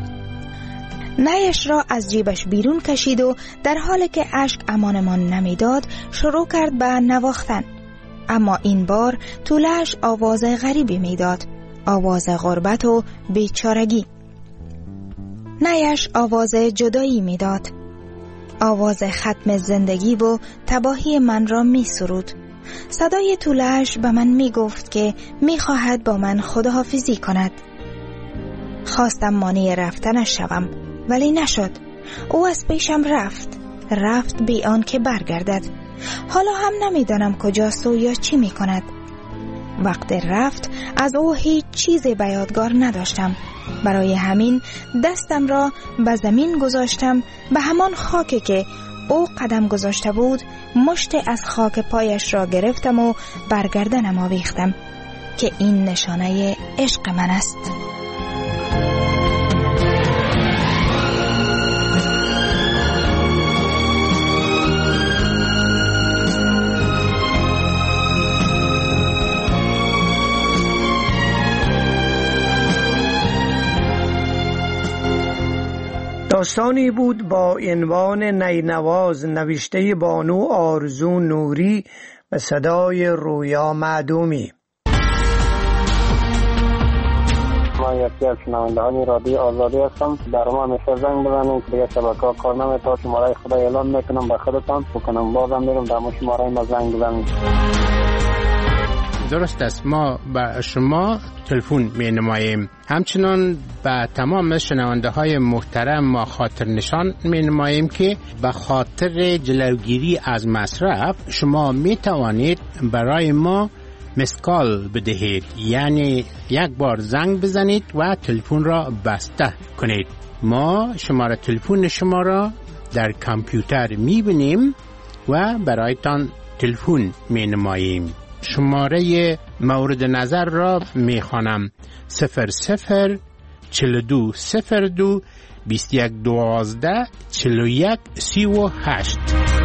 M: نیش را از جیبش بیرون کشید و در حالی که اشک امانمان نمیداد شروع کرد به نواختن، اما این بار طولش آواز غریبی میداد، آواز غربت و بیچارگی. نیش آواز جدایی میداد، آواز ختم زندگی و تباهی من را می سرود. صدای طولش به من می گفت که می خواهد با من خداحافظی کند. خواستم مانع رفتنش شوم، ولی نشد. او از پیشم رفت بی آن که برگردد. حالا هم نمیدانم کجاست و یا چی می کند. وقت رفت از او هیچ چیزی به یادگار نداشتم. برای همین دستم را به زمین گذاشتم، به همان خاکی که او قدم گذاشته بود مشت از خاک پایش را گرفتم و برگردنم آویختم که این نشانه عشق من است.
L: داستانی بود با عنوان نینواز، نوشته بانو آرزو نوری و صدای رویا معدومی.
P: ما یکی از شنوندگان رادیو آزادی هستم. در ما همیشه زنگ بزنید، دیگه شبکه‌ها کار نمی‌کنه. شماره خدا اعلام میکنم به خودتان بکنم، بازم میرم در شماره ما زنگ بزنید.
Q: درست است، ما به شما تلفن می نماییم. همچنان به تمام شنونده های محترم ما خاطر نشان می نماییم که به خاطر جلوگیری از مصرف شما می توانید برای ما مسکال بدهید، یعنی یک بار زنگ بزنید و تلفن را بسته کنید. ما شماره تلفن شما را در کامپیوتر می بینیم و برایتان تلفن می نماییم. شماره مورد نظر را می خوانم: 00 42 02 21 12 41 38.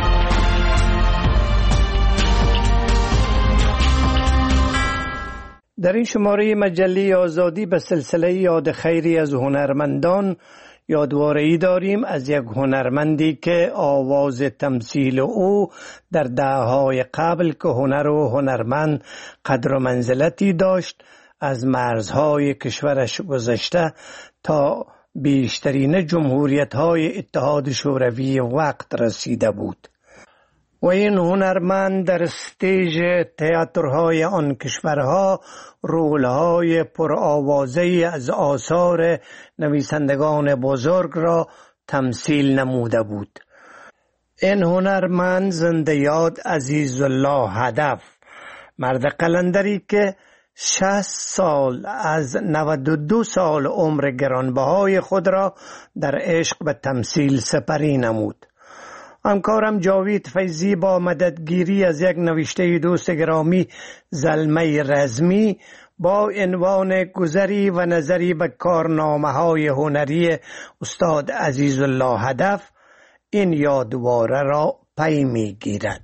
L: در این شماره مجله آزادی به سلسله یاد خیری از هنرمندان یادواره‌ای داریم از یک هنرمندی که آواز تمثیل او در دهه‌های قبل که هنر و هنرمند قدر و منزلتی داشت از مرزهای کشورش گذشته تا بیشترین جمهوریت‌های اتحاد شوروی وقت رسیده بود و این هنرمند در استیج تئاترهای آن کشورها رولهای پرآوازه‌ای از آثار نویسندگان بزرگ را تمثیل نموده بود. این هنرمند زنده یاد عزیزالله هدف، مرد قلندری که 60 سال از 92 سال عمر گرانبهای خود را در عشق به تمثیل سپری نمود. همکارم جاوید فیضی با مددگیری از یک نوشته دوست گرامی زلمه رزمی با عنوان گذری و نظری به کارنامه‌های هنری استاد عزیزالله هدف این یادواره را پی می‌گیرد.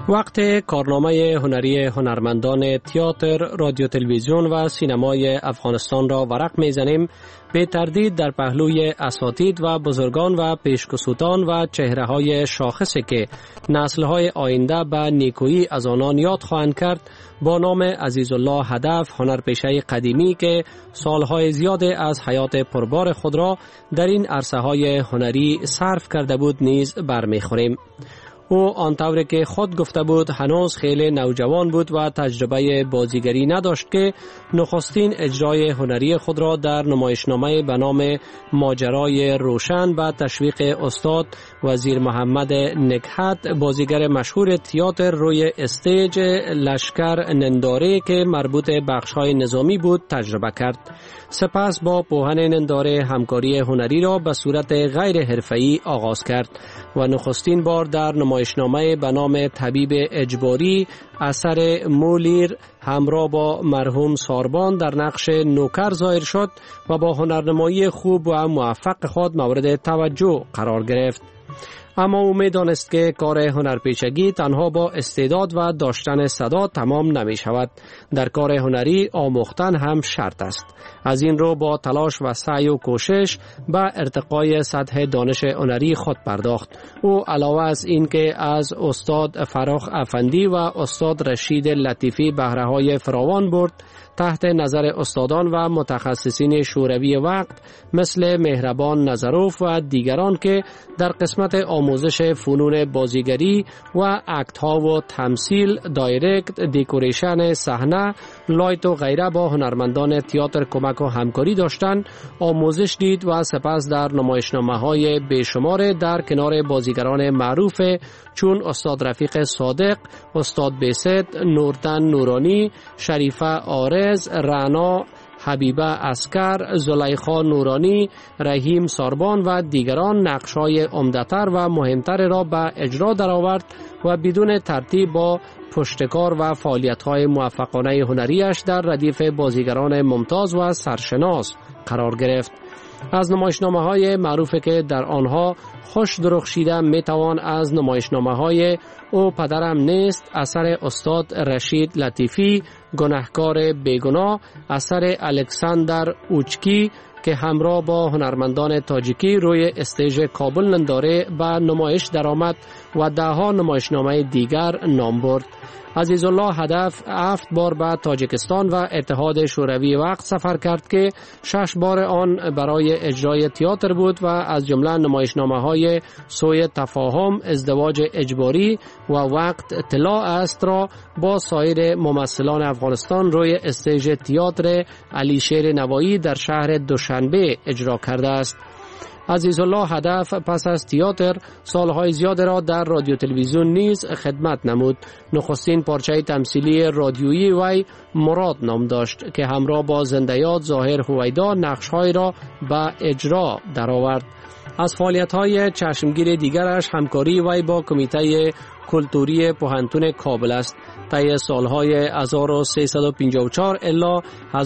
D: وقت کارنامه هنری هنرمندان تئاتر، رادیو تلویزیون و سینمای افغانستان را ورق می‌زنیم، به تردید در پهلوی اساتید و بزرگان و پیشکسوتان و چهره‌های شاخصی که نسل‌های آینده به نیکویی از آنان یاد خواهند کرد، با نام عزیزالله هدف، هنرپیشه قدیمی که سالهای زیاد از حیات پربار خود را در این عرصه‌های هنری صرف کرده بود نیز برمی‌خوریم. او آنطوری که خود گفته بود هنوز خیلی نوجوان بود و تجربه بازیگری نداشت که نخستین اجرای هنری خود را در نمایشنامه به نام ماجرای روشن به تشویق استاد وزیر محمد نکهت، بازیگر مشهور تئاتر روی استیج لشکر ننداره که مربوط بخش‌های نظامی بود تجربه کرد. سپس با پوهن ننداره همکاری هنری را به صورت غیر حرفه‌ای آغاز کرد و نخستین بار در نمایشنامه به نام طبیب اجباری اثر مولیر همراه با مرحوم ساربان در نقش نوکر ظاهر شد و با هنرنمایی خوب و موفق خود مورد توجه قرار گرفت. اما او می‌دانست که کار هنرپیشگی تنها با استعداد و داشتن صدا تمام نمی شود. در کار هنری آموختن هم شرط است. از این رو با تلاش و سعی و کوشش به ارتقای سطح دانش هنری خود پرداخت. او علاوه از این که از استاد فراخ افندی و استاد رشید لطیفی بهره‌های فراوان برد، تحت نظر استادان و متخصصین شوروی وقت مثل مهربان نظروف و دیگران که در قسمت آموزش فنون بازیگری و اکت ها و تمثیل، دایرکت، دکوریشن صحنه، لایت و غیره با هنرمندان تئاتر کمک و همکاری داشتند، آموزش دید و سپس در نمایشنامه های بیشمار در کنار بازیگران معروف چون استاد رفیق صادق، استاد بیست، نورتن نورانی، شریفه آرز، رعنا حبیبه اسکر، زلیخا نورانی، رحیم ساربان و دیگران نقش‌های عمده‌تر و مهمتر را به اجرا درآورد و بدون ترتیب با پشتکار و فعالیت‌های موفقانه هنریش در ردیف بازیگران ممتاز و سرشناس قرار گرفت. از نمایشنامه‌های معروفی که در آنها خوش درخشیده میتوان از نمایشنامه‌های او پدرم نیست، اثر استاد رشید لطیفی، گناهکار بیگناه، اثر الکساندر اوچکی که همراه با هنرمندان تاجیکی روی استیج کابل ننداره به نمایش درآمد و ده‌ها نمایشنامه دیگر نام برد. عزیزالله هدف 7 بار به تاجیکستان و اتحاد شوروی وقت سفر کرد که 6 بار آن برای اجرای تئاتر بود و از جمله نمایشنامه‌های سوی تفاهم، ازدواج اجباری و وقت طلا است را با سایر ممثلان افغانستان روی استیج تئاتر علیشیر نوایی در شهر دوشنبه اجرا کرده است. عزیزالله هدف پس از تئاتر سالهای زیاد را در رادیو تلویزیون نیز خدمت نمود. نخستین پارچه تمثیلی رادیویی وی مراد نام داشت که همراه با زنده‌یاد ظاهر هویدا نقش‌های را به اجرا درآورد. از فعالیت‌های چشمگیر دیگرش همکاری وی با کمیته کلتوری پوهنتون کابل است. طی سالهای 1354 الی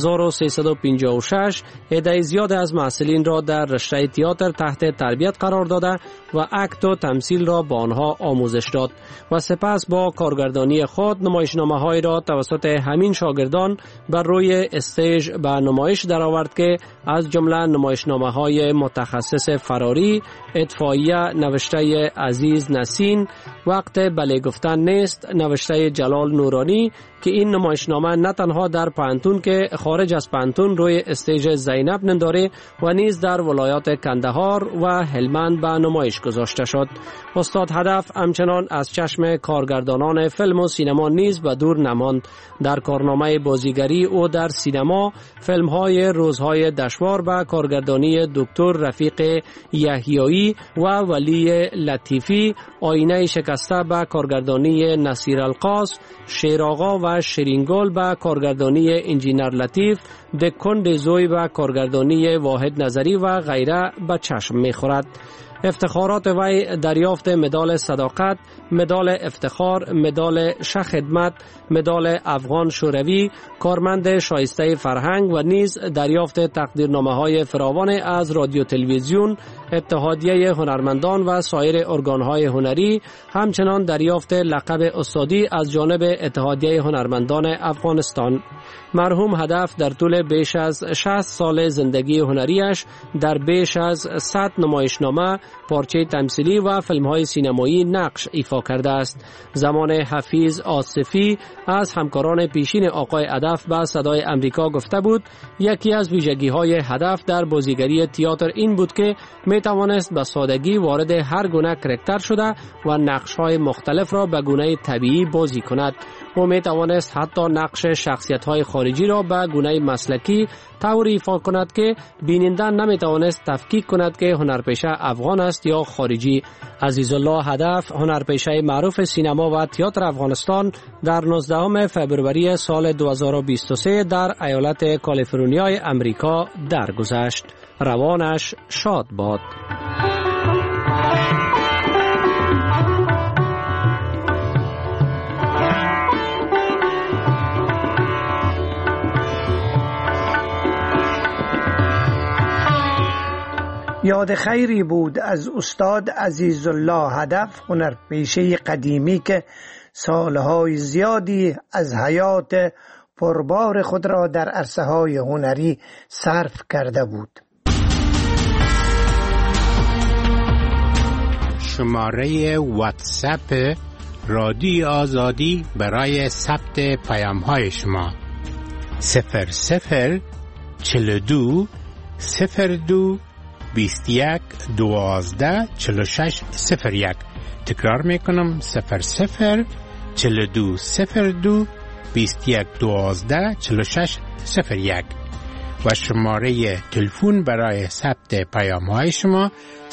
D: 1356 عده زیاد از محصلین را در رشته تئاتر تحت تربیت قرار داده و اکت و تمثیل را با آنها آموزش داد و سپس با کارگردانی خود نمایشنامه‌های را توسط همین شاگردان بر روی استیج به نمایش درآورد که از جمله نمایشنامه‌های متخصص فراری، اطفائیه نوشته عزیز نسین، وقت بله گفتن نیست نوشته جلال نورانی که این نمایشنامه نه تنها در پانتون که خارج از پانتون روی استیج زینب ننداره و نیز در ولایات کندهار و هلمند به نمایش گذاشته شد. استاد هدف همچنان از چشم کارگردانان فیلم و سینما نیز به دور نماند. در کارنامه بازیگری او در سینما فیلم‌های روزهای دشوار به کارگردانی دکتر رفیق یحیایی و ولی لطیفی، آینه شکسته به کارگردانی نصیر القاس، شیراغا و شیرینگل به کارگردانی انجینر لطیف، دکند زوی به کارگردانی واحد نظری و غیره به چشم می‌خورد. افتخارات وی دریافت مدال صداقت، مدال افتخار، مدال شه خدمت، مدال افغان شوروی، کارمند شایسته فرهنگ و نیز دریافت تقدیرنامه‌های فراوان از رادیو تلویزیون، اتحادیه هنرمندان و سایر ارگان‌های هنری، همچنان دریافت لقب استادی از جانب اتحادیه هنرمندان افغانستان. مرحوم هدف در طول بیش از 60 سال زندگی هنریش در بیش از 100 نمایشنامه، پارچه تمثیلی و فیلم‌های سینمایی نقش ایفا کرده است. زمان حفیظ آصفی از همکاران پیشین آقای هدف به صدای امریکا گفته بود یکی از ویژگی‌های هدف در بازیگری تئاتر این بود که می‌توانست به سادگی وارد هر گونه کاراکتر شده و نقش‌های مختلف را به گونه طبیعی بازی کند. او می‌توانست حتی نقش شخصیت‌های خارجی را به گونه مسلکی طوری ایفا کند که بیننده نمی‌توانست تفکیک کند که هنرپیشه افغان است یا خارجی. عزیزالله هدف، هنرپیشه معروف سینما و تئاتر افغانستان، در 19 فوریه سال 2023 در ایالت کالیفرنیای امریکا درگذشت. روانش شاد باد.
L: یاد خیری بود از استاد عزیزالله هدف، هنرپیشه قدیمی که سالهای زیادی از حیات پربار خود را در عرصه‌های هنری صرف کرده بود.
Q: شماره واتساپ رادیو آزادی برای ثبت پیام‌های شما 0042 02 21 12 46 01. تکرار میکنم 0042 02 21 12 46 01 و شماره تلفن برای ثبت پیام‌های شما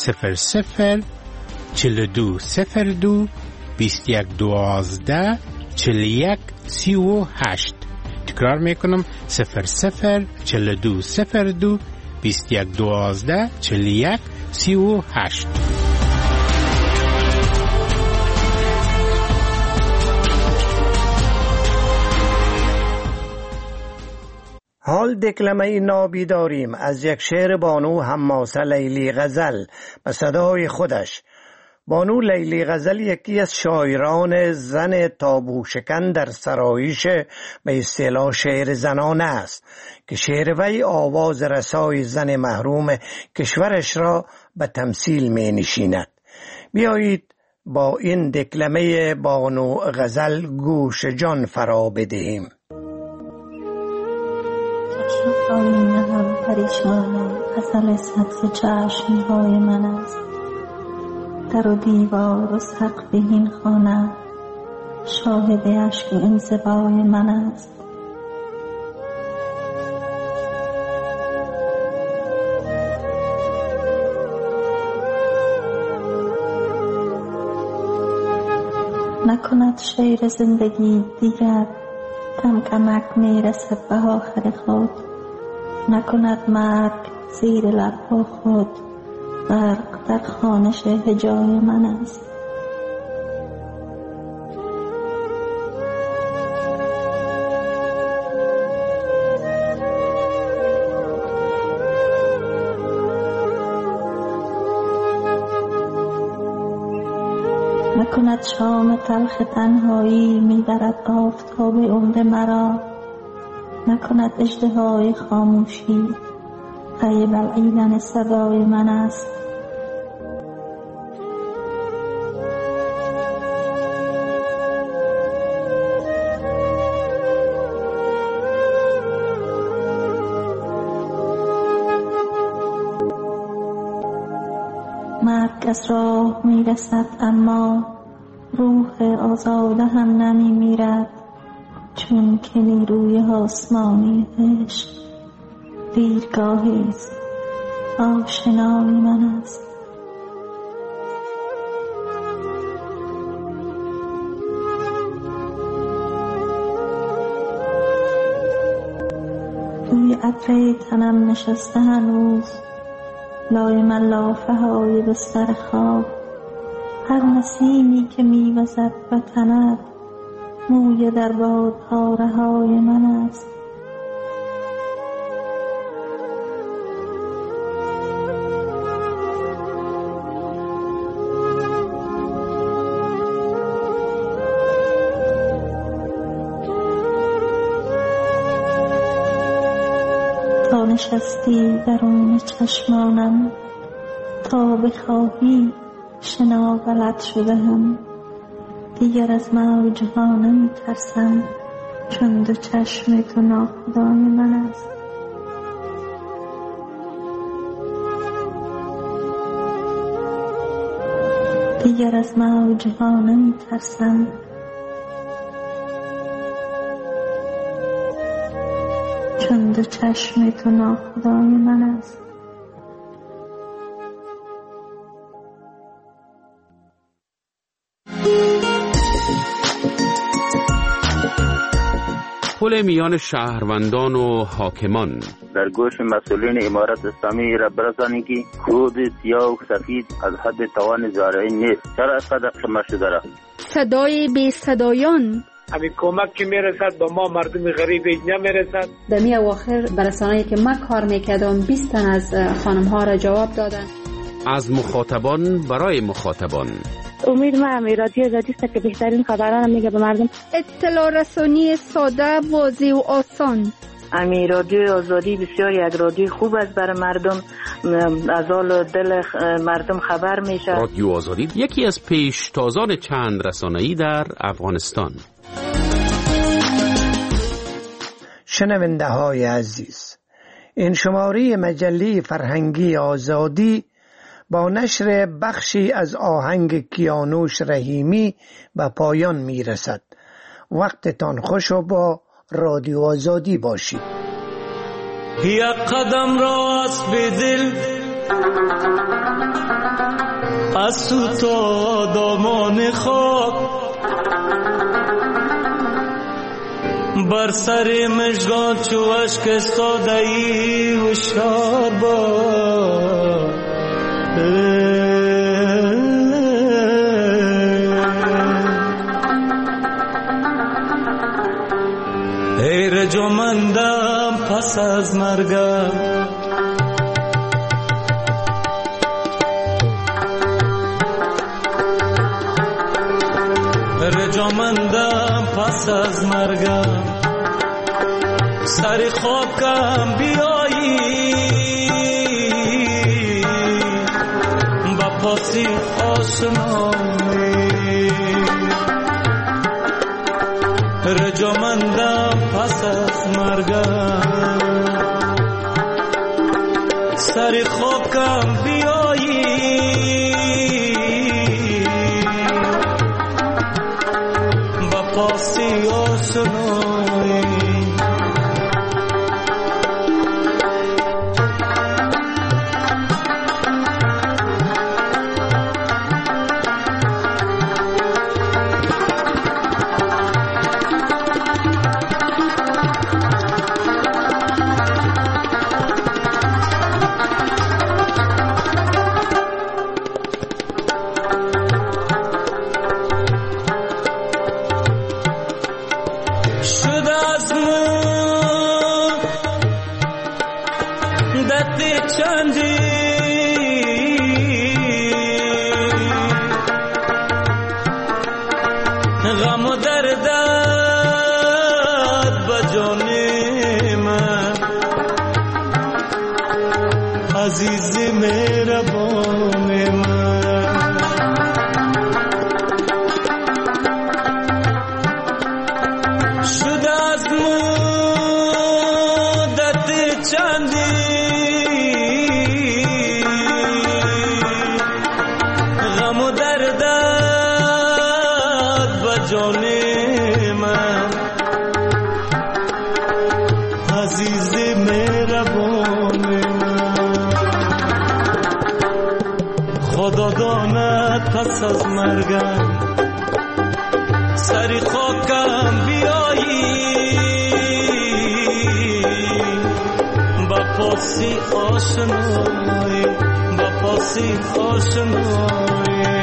Q: 0042 02 21 12 41 38. تکرار میکنم 0042 02 21 12 41 38.
L: حال دکلمه نابی داریم از یک شعر بانو حماسه لیلی غزل به صدای خودش. بانو لیلی غزل یکی از شاعران زن تابو شکن در سرایش به اصطلاح شعر زنانه است که شعر وی آواز رسای زن محروم کشورش را به تمثیل می نشیند. بیایید با این دکلمه بانو غزل گوش جان فرا بدهیم.
R: آینه هم پریشانه غزل سبز چشم‌های من است. در و دیوار و سقف این خانه شاهد اشک و انزوای من است. نکند شیر زندگی دیگر کم کمک میرسد به آخر خود. نکند مرگ زیر لبها خود برق در خوانش هجای من است. نکند شام تلخ تنهایی میبرد آفتاب عمر مرا. نکند اژدهای خاموشی پی بلعیدن صدای من است. مرگ از راه میرسد اما روح آزاده هم نمی میرد، چون که نیروی آسمانی عشق دیرگاهی است آشنای من است. روی عطر تنم نشسته هنوز لایم لافه های بستر خواب، هر نسیمی که میوزد و تند، موی در بادها رهای من است. تا نشستی درون چشمانم، تا بخواهی شنا بلد شده هم. دیگر از موج ها نمی ترسم، چون دو چشم تو ناخدای من است. دیگر از موج ها نمی ترسم، چون دو چشم تو ناخدای من است.
B: پل میان شهروندان و حاکمان.
S: در گوش مسئولین امارت اسلامی را برسانید که خود سیاه و سفید از حد توان زارعی نیست. چرا اینقدر خمه شده را؟
C: صدای بی صدایان.
T: همین کمک که میرسد به ما مردم غریب نمیرسد.
U: در می اواخر برسانه‌ای که من کار میکردم 20 تن از خانم ها را جواب دادن.
B: از مخاطبان برای مخاطبان.
V: امید من رادیو آزادی است که بهترین خبران میگه به مردم.
C: اطلاع رسانی ساده، واضح و آسان.
V: رادیو آزادی بسیار یک رادیو خوب است برای مردم، از حال دل مردم خبر میشه.
B: رادیو آزادی یکی از پیشتازان چند رسانه‌ای در افغانستان.
L: شنونده های عزیز، این شماره مجله فرهنگی آزادی با نشر بخشی از آهنگ کیانوش رحیمی به پایان می رسد. وقتتان خوش و با رادیو آزادی باشید.
W: یک قدم را از به دل از تو تا دامان خاک، بر سر مژگان چو اشک استاده ای هوشیار باش. ای رجامندم پس از مرگم، رجامندم پس از مرگم، سر خواب کم بیایی با پاسی آسمانی. رجامندم پس از مرگم، سر خواب کم بیایی با پاسی آسمانی. پس از مرگم سری خاکم بیایی با پاسی آشنایی. کسی آشنایی